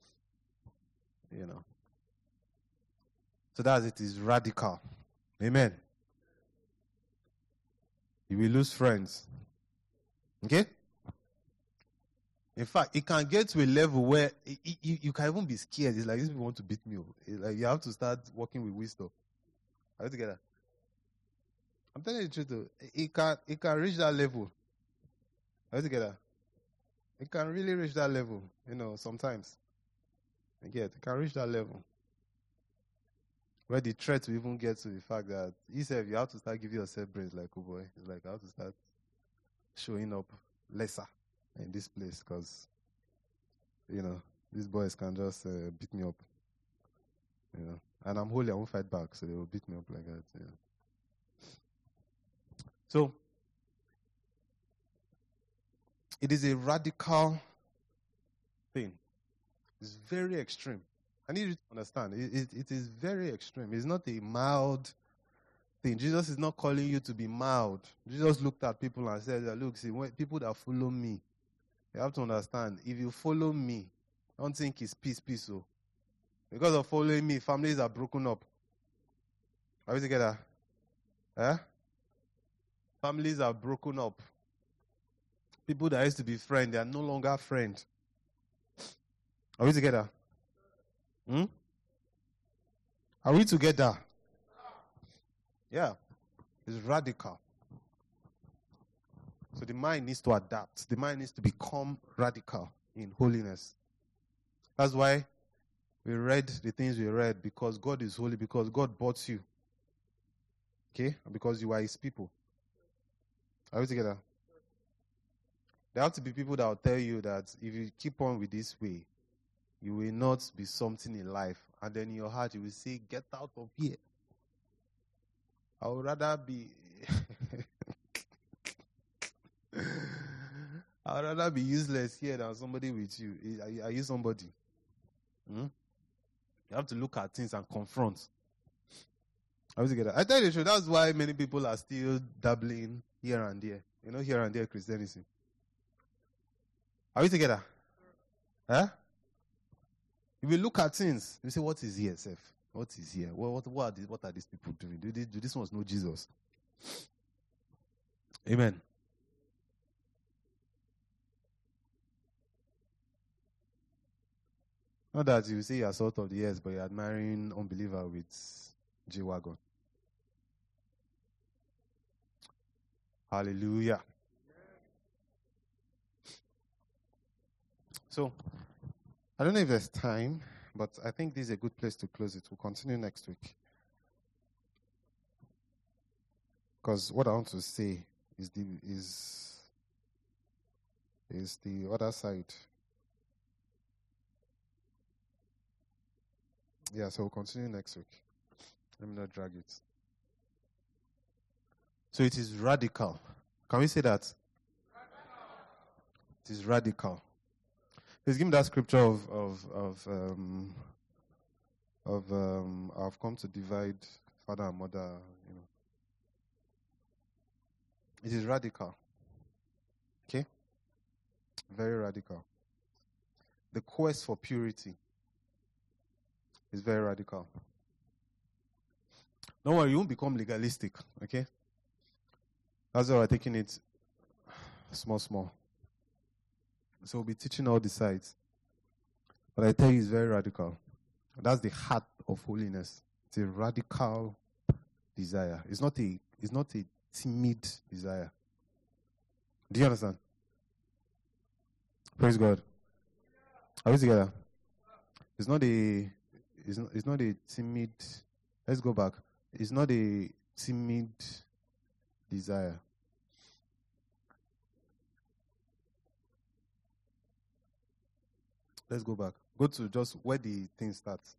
So that's it. Is radical. Amen. You will lose friends. Okay? In fact, it can get to a level where you can even be scared. It's like these people want to beat me. It's like you have to start working with wisdom. Are we together? I'm telling you the truth though. It can reach that level. Are we together? It can really reach that level, sometimes. It can reach that level. Where the threat will even get to the fact that you have to start giving yourself brains like, oh boy. It's like I have to start showing up lesser in this place because, these boys can just beat me up. And I'm holy, I won't fight back, so they will beat me up like that. So, it is a radical thing. It's very extreme. I need you to understand. It is very extreme. It's not a mild thing. Jesus is not calling you to be mild. Jesus looked at people and said, look, see, when people that follow me, you have to understand, if you follow me, don't think it's peace. So. Because of following me, families are broken up. Are we together? Families are broken up. People that used to be friends, they are no longer friends. Are we together? Are we together? Yeah. It's radical. So the mind needs to adapt. The mind needs to become radical in holiness. That's why we read the things we read, because God is holy, because God bought you. Okay? Because you are his people. Are we together? There have to be people that will tell you that if you keep on with this way, you will not be something in life. And then in your heart, you will say, get out of here. I would rather be... I would rather be useless here than somebody with you. Are you somebody? You have to look at things and confront. Are we together? I tell you the truth, that's why many people are still dabbling here and there. Here and there Christianity. Are we together? Huh? If you look at things, you say, what is here, Seth? What is here? What are these people doing? Do these ones know Jesus? Amen. Not that you say you are salt of the earth, but you're admiring unbeliever with G-Wagon. Hallelujah. So, I don't know if there's time, but I think this is a good place to close it. We'll continue next week. Because what I want to say is the other side. Yeah, so we'll continue next week. Let me not drag it. So it is radical. Can we say that? It is radical. Please give me that scripture I've come to divide father and mother. It is radical. Okay? Very radical. The quest for purity is very radical. Don't worry, you won't become legalistic. Okay? That's why we're taking it small. So we'll be teaching all the sides. But I tell you, it's very radical. That's the heart of holiness. It's a radical desire. It's not a timid desire. Do you understand? Praise God. Are we together? It's not a timid. Let's go back. It's not a timid desire. Let's go back. Go to just where the thing starts.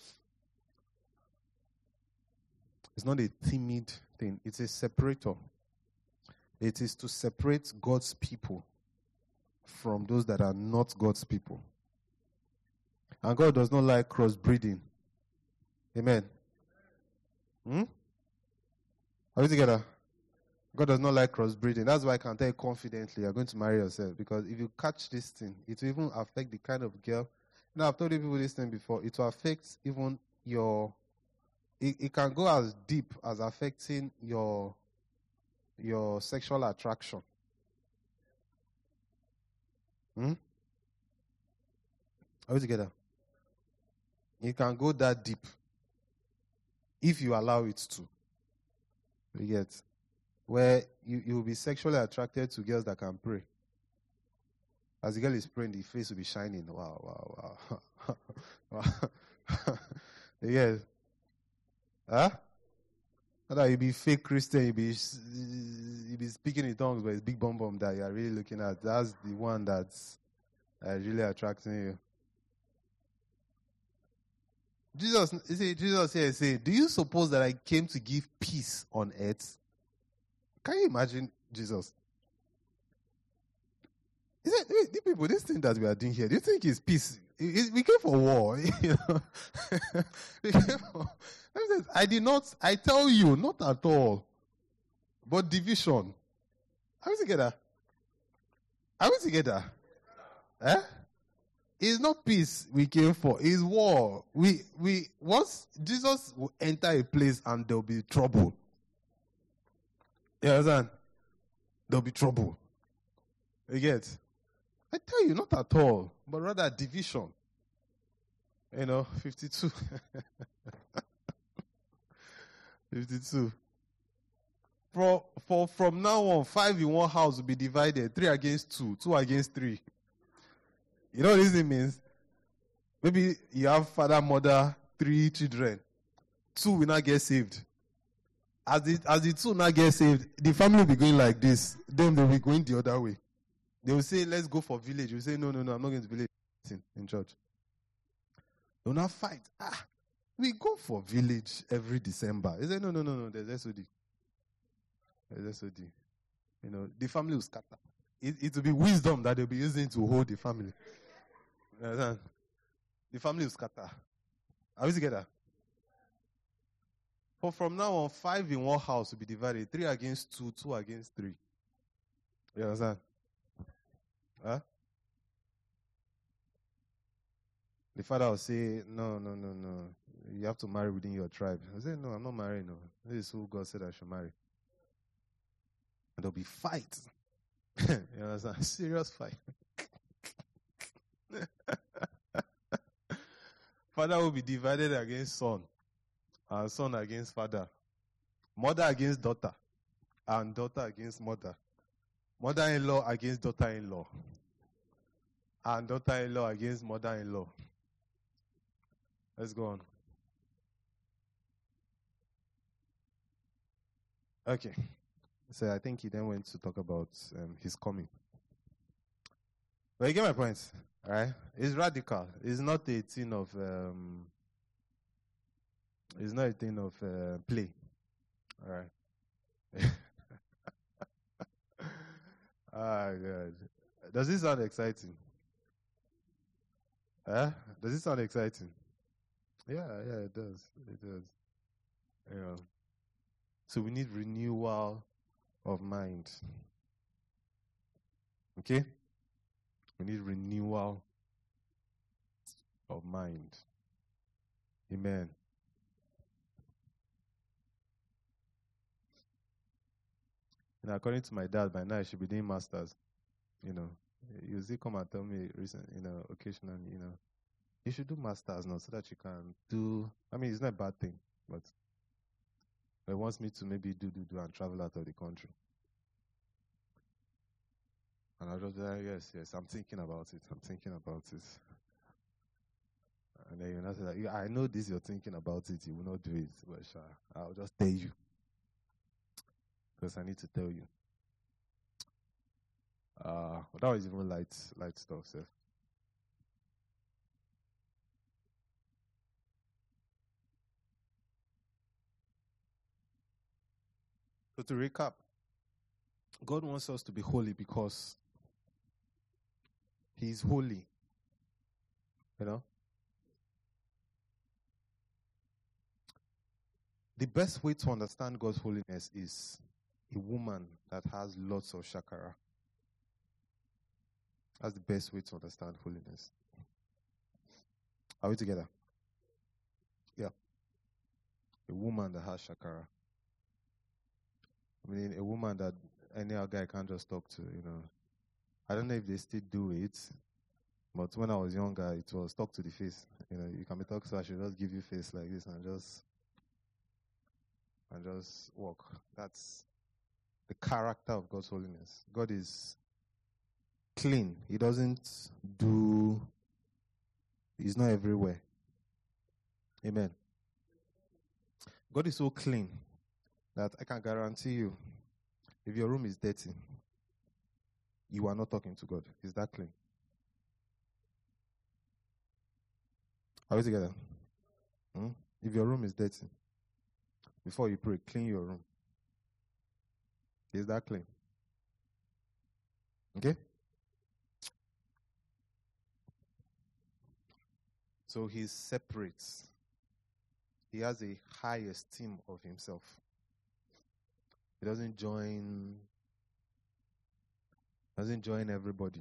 It's not a timid thing. It's a separator. It is to separate God's people from those that are not God's people. And God does not like crossbreeding. Amen. Are we together? God does not like crossbreeding. That's why I can tell you confidently you're going to marry yourself. Because if you catch this thing, it will even affect the kind of girl. Now, I've told you people this thing before. It will affect even your... It can go as deep as affecting your sexual attraction. Are we together? It can go that deep if you allow it to. You get? Where you will be sexually attracted to girls that can pray. As the girl is praying, the face will be shining. Wow. Wow. You get? Huh? Not that you be fake Christian, you be speaking in tongues, but it's big bum that you are really looking at. That's the one that's really attracting you. Jesus here say, do you suppose that I came to give peace on earth? Can you imagine Jesus? He said, the people, this thing that we are doing here, do you think it's peace? We came for war. You know? I tell you, not at all. But division. Are we together? Eh? It's not peace we came for. It's war. Once Jesus will enter a place and there'll be trouble. You understand? There'll be trouble. You get? I tell you, not at all, but rather division. 52. 52. From now on, 5 in one house will be divided. 3 against 2. 2 against 3. You know what this means? Maybe you have father, mother, 3 children. 2 will not get saved. As the 2 not get saved, the family will be going like this. Then they will be going the other way. They will say, let's go for village. You say, no, I'm not going to village in church. They will not fight. We go for village every December. They say, no, there's SOD. There's SOD. The family will scatter. It will be wisdom that they'll be using to hold the family. You understand? The family will scatter. Are we together? But from now on, 5 in one house will be divided. 3 against 2, 2 against 3. You understand? Huh? The father will say, no. You have to marry within your tribe. I say, no, I'm not marrying. No. This is who God said I should marry. And there'll be fight. You understand? Serious fight. Father will be divided against son. And son against father. Mother against daughter. And daughter against mother. Mother-in-law against daughter-in-law. And daughter-in-law against mother-in-law. Let's go on. Okay. So I think he then went to talk about his coming. But you get my point, right? It's radical. It's not a thing of play. All right. God. Does this sound exciting? Does it sound exciting? Yeah, it does. It does. So we need renewal of mind. Okay? We need renewal of mind. Amen. According to my dad, by now I should be doing masters. You see, come and tell me occasionally, you should do masters now so that you can do. I mean, it's not a bad thing, but he wants me to maybe do and travel out of the country. And I was just like, yes, I'm thinking about it. And then I said, I know this, you're thinking about it. You will not do it. But I'll just tell you. Because I need to tell you. That was even light stuff, sir. So to recap, God wants us to be holy because He's holy. You know? The best way to understand God's holiness is a woman that has lots of shakara. That's the best way to understand holiness. Are we together? Yeah. A woman that has shakara. I mean, a woman that any other guy can't just talk to, you know. I don't know if they still do it, but when I was younger, it was talk to the face. You know, you can be talking to, I should just give you face like this and just walk. That's the character of God's holiness. God is clean. He's not everywhere. Amen. God is so clean that I can guarantee you, if your room is dirty, you are not talking to God. Is that clean? Are we together? If your room is dirty, before you pray, clean your room. Is that clean? Okay? So he's separate. He has a high esteem of himself. He doesn't join everybody.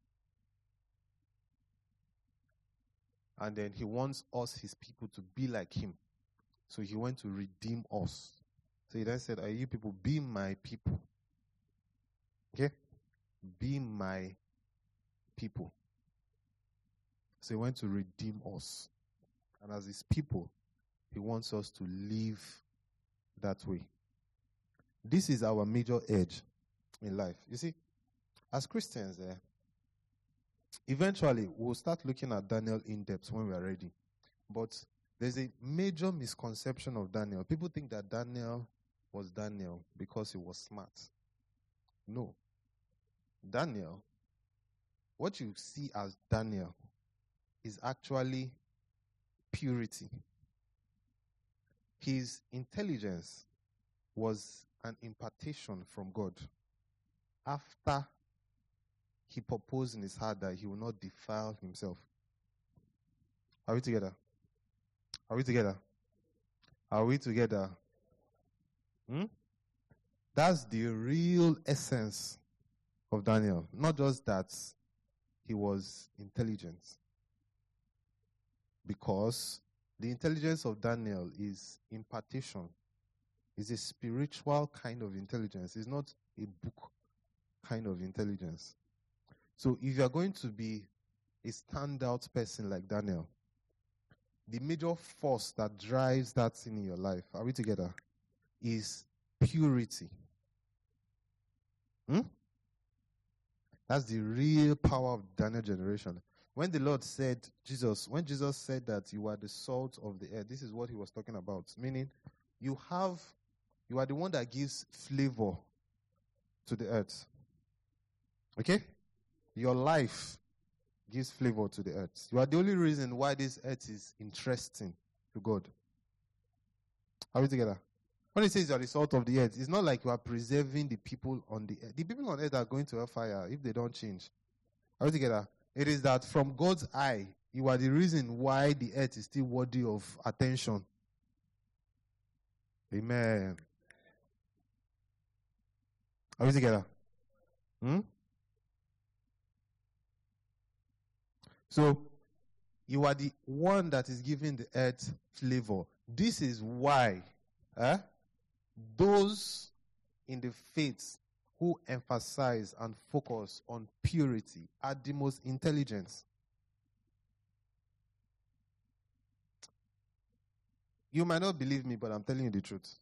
And then he wants us, his people, to be like him. So he went to redeem us. So he then said, "Are you people, be my people." Okay? Be my people. So he went to redeem us. And as his people, he wants us to live that way. This is our major edge in life. You see, as Christians, eventually we'll start looking at Daniel in depth when we are ready. But there's a major misconception of Daniel. People think that Daniel was Daniel because he was smart. No. Daniel, what you see as Daniel is actually purity. His intelligence was an impartation from God after he proposed in his heart that he will not defile himself. Are we together? Are we together? Are we together? That's the real essence of Daniel. Not just that he was intelligent. Because the intelligence of Daniel is impartation. It's a spiritual kind of intelligence. It's not a book kind of intelligence. So if you are going to be a standout person like Daniel, the major force that drives that thing in your life, are we together, is purity. That's the real power of Daniel generation. When the Lord said, when Jesus said that you are the salt of the earth, this is what he was talking about. Meaning, you are the one that gives flavor to the earth. Okay? Your life gives flavor to the earth. You are the only reason why this earth is interesting to God. Are we together? When he says you are the salt of the earth, it's not like you are preserving the people on the earth. The people on earth are going to hellfire if they don't change. Are we together? It is that from God's eye, you are the reason why the earth is still worthy of attention. Amen. Are we together? So, you are the one that is giving the earth flavor. This is why those in the faith who emphasize and focus on purity are the most intelligent. You might not believe me, but I'm telling you the truth.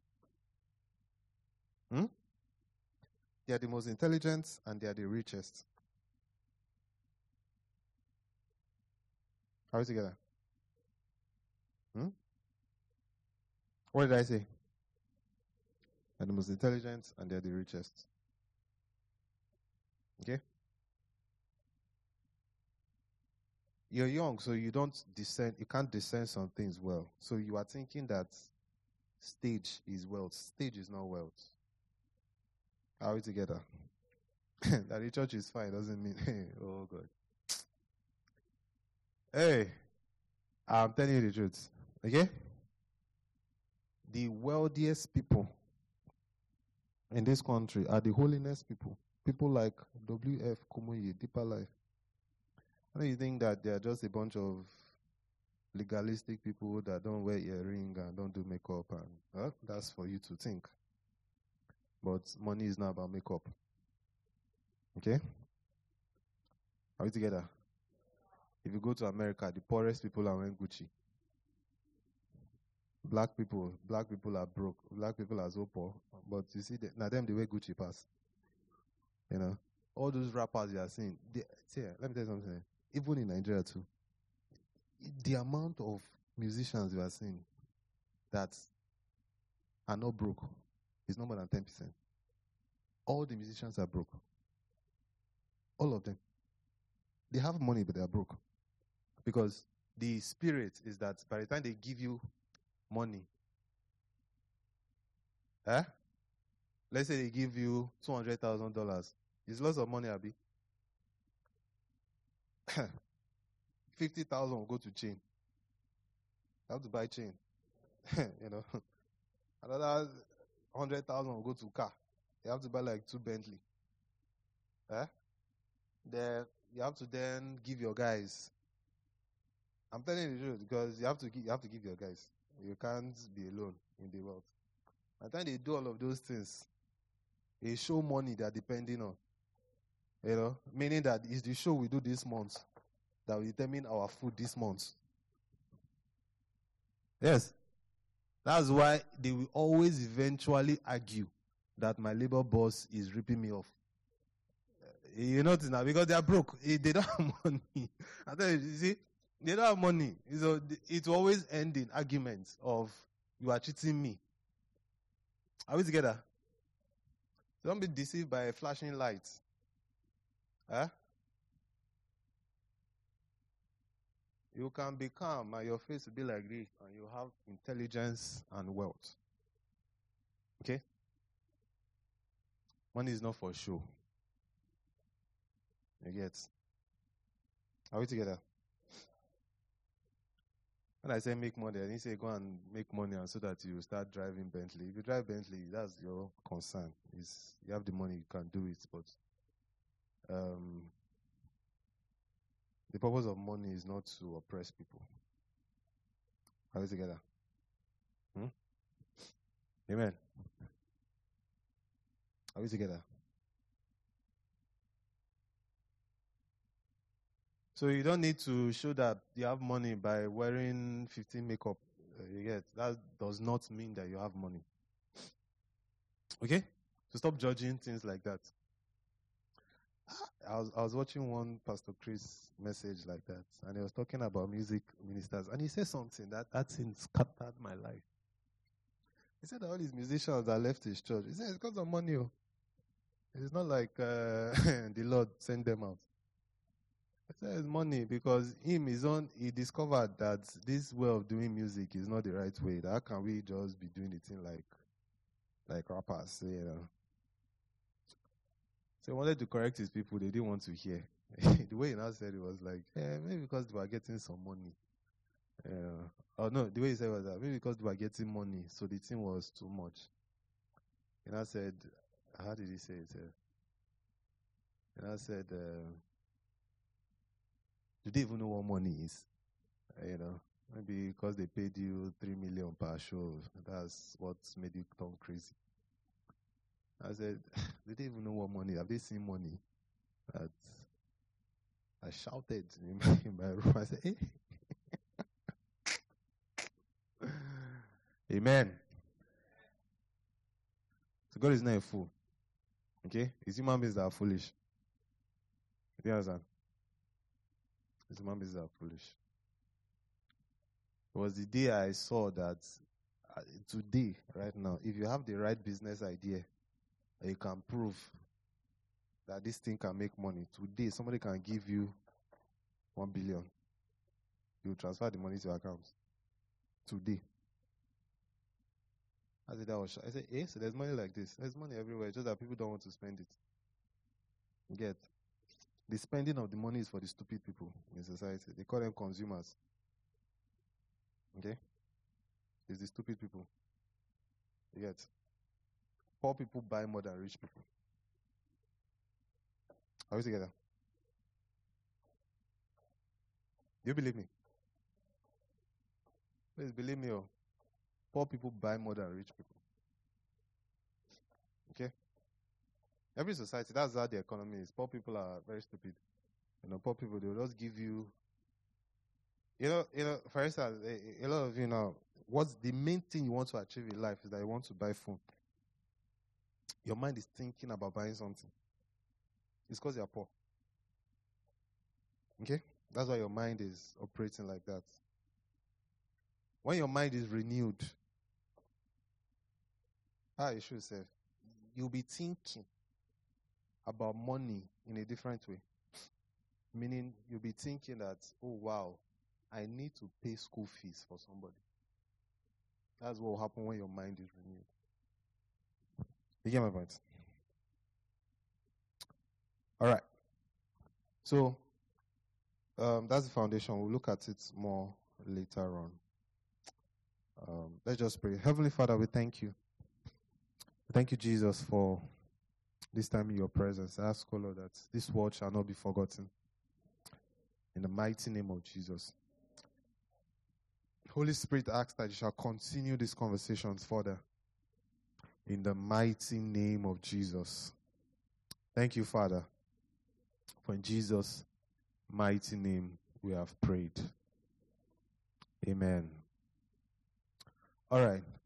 They are the most intelligent and they are the richest. Are we together? What did I say? They're the most intelligent and they're the richest. Okay? You're young, so you can't discern some things well. So you are thinking that stage is wealth. Stage is not wealth. Are we together? That the church is fine doesn't mean, oh God. Hey, I'm telling you the truth. Okay? The wealthiest people in this country are the holiness people. People like W.F. Kumuyi, Deeper Life. I don't you think that they are just a bunch of legalistic people that don't wear earring and don't do makeup, and that's for you to think. But money is not about makeup. Okay? Are we together? If you go to America, the poorest people are wearing Gucci. Black people are broke. Black people are so poor. But you see, now them they wear Gucci pass. You know, all those rappers you are seeing. Let me tell you something. Even in Nigeria too, the amount of musicians you are seeing that are not broke is no more than 10%. All the musicians are broke. All of them. They have money, but they are broke. Because the spirit is that by the time they give you money, let's say they give you $200,000, it's lots of money, Abi. 50,000 will go to chain. You have to buy chain. You know. Another 100,000 will go to car. You have to buy like 2 Bentley. Then you have to then give your guys. I'm telling you the truth, because you have to give your guys. You can't be alone in the world. By the time they do all of those things, they show money they're depending on. You know, meaning that it's the show we do this month that will determine our food this month. Yes. That's why they will always eventually argue that my labor boss is ripping me off. You notice now, because they are broke. They don't have money. I tell you see, they don't have money. So it will always end in arguments of, you are cheating me. Are we together? Don't be deceived by flashing lights. You can be calm and your face will be like this, and you have intelligence and wealth. Okay? Money is not for show. You get? Are we together? When I say make money, I didn't say go and make money and so that you start driving Bentley. If you drive Bentley, that's your concern. You have the money, you can do it. But the purpose of money is not to oppress people. Are we together? Amen. Are we together? So you don't need to show that you have money by wearing 15 makeup. You get that does not mean that you have money. Okay? So stop judging things like that. I was watching one Pastor Chris message like that, and he was talking about music ministers, and he said something that thing scattered my life. He said that all these musicians that left his church, he said it's because of money. It's not like the Lord sent them out. He said it's money, because he discovered that this way of doing music is not the right way. How can we just be doing it in like rappers, you know? So he wanted to correct his people. They didn't want to hear. The way he now said it was like, maybe because they were getting some money. No, the way he said it was that maybe because they were getting money, so the thing was too much. He now said, how did he say it? He now said, do they even know what money is? Maybe because they paid you 3 million per show. That's what made you turn crazy. I said, do they even know what money? Have they seen money? I shouted in my room. I said, hey. Amen. So God is not a fool. Okay? It's human beings that are foolish. Do you understand? It's human beings that are foolish. It was the day I saw that today, right now, if you have the right business idea, you can prove that this thing can make money. Today, somebody can give you 1 billion. You transfer the money to your account. Today. I said, I said, so there's money like this. There's money everywhere, just that people don't want to spend it. You get? The spending of the money is for the stupid people in society. They call them consumers. Okay? It's the stupid people. You get? Poor people buy more than rich people. Are we together? Do you believe me? Please believe me. Oh. Poor people buy more than rich people. Okay? Every society, that's how the economy is. Poor people are very stupid. Poor people, they'll just give you, for instance, a lot of you now, what's the main thing you want to achieve in life is that you want to buy phone. Your mind is thinking about buying something. It's because you're poor. Okay? That's why your mind is operating like that. When your mind is renewed, you should say, you'll be thinking about money in a different way. Meaning, you'll be thinking that, oh wow, I need to pay school fees for somebody. That's what will happen when your mind is renewed. You get my point? All right. So, that's the foundation. We'll look at it more later on. Let's just pray. Heavenly Father, we thank you. Thank you, Jesus, for this time in your presence. I ask, O Lord, that this word shall not be forgotten. In the mighty name of Jesus. Holy Spirit, I ask that you shall continue these conversations further. In the mighty name of Jesus. Thank you, Father. For in Jesus' mighty name we have prayed. Amen. All right.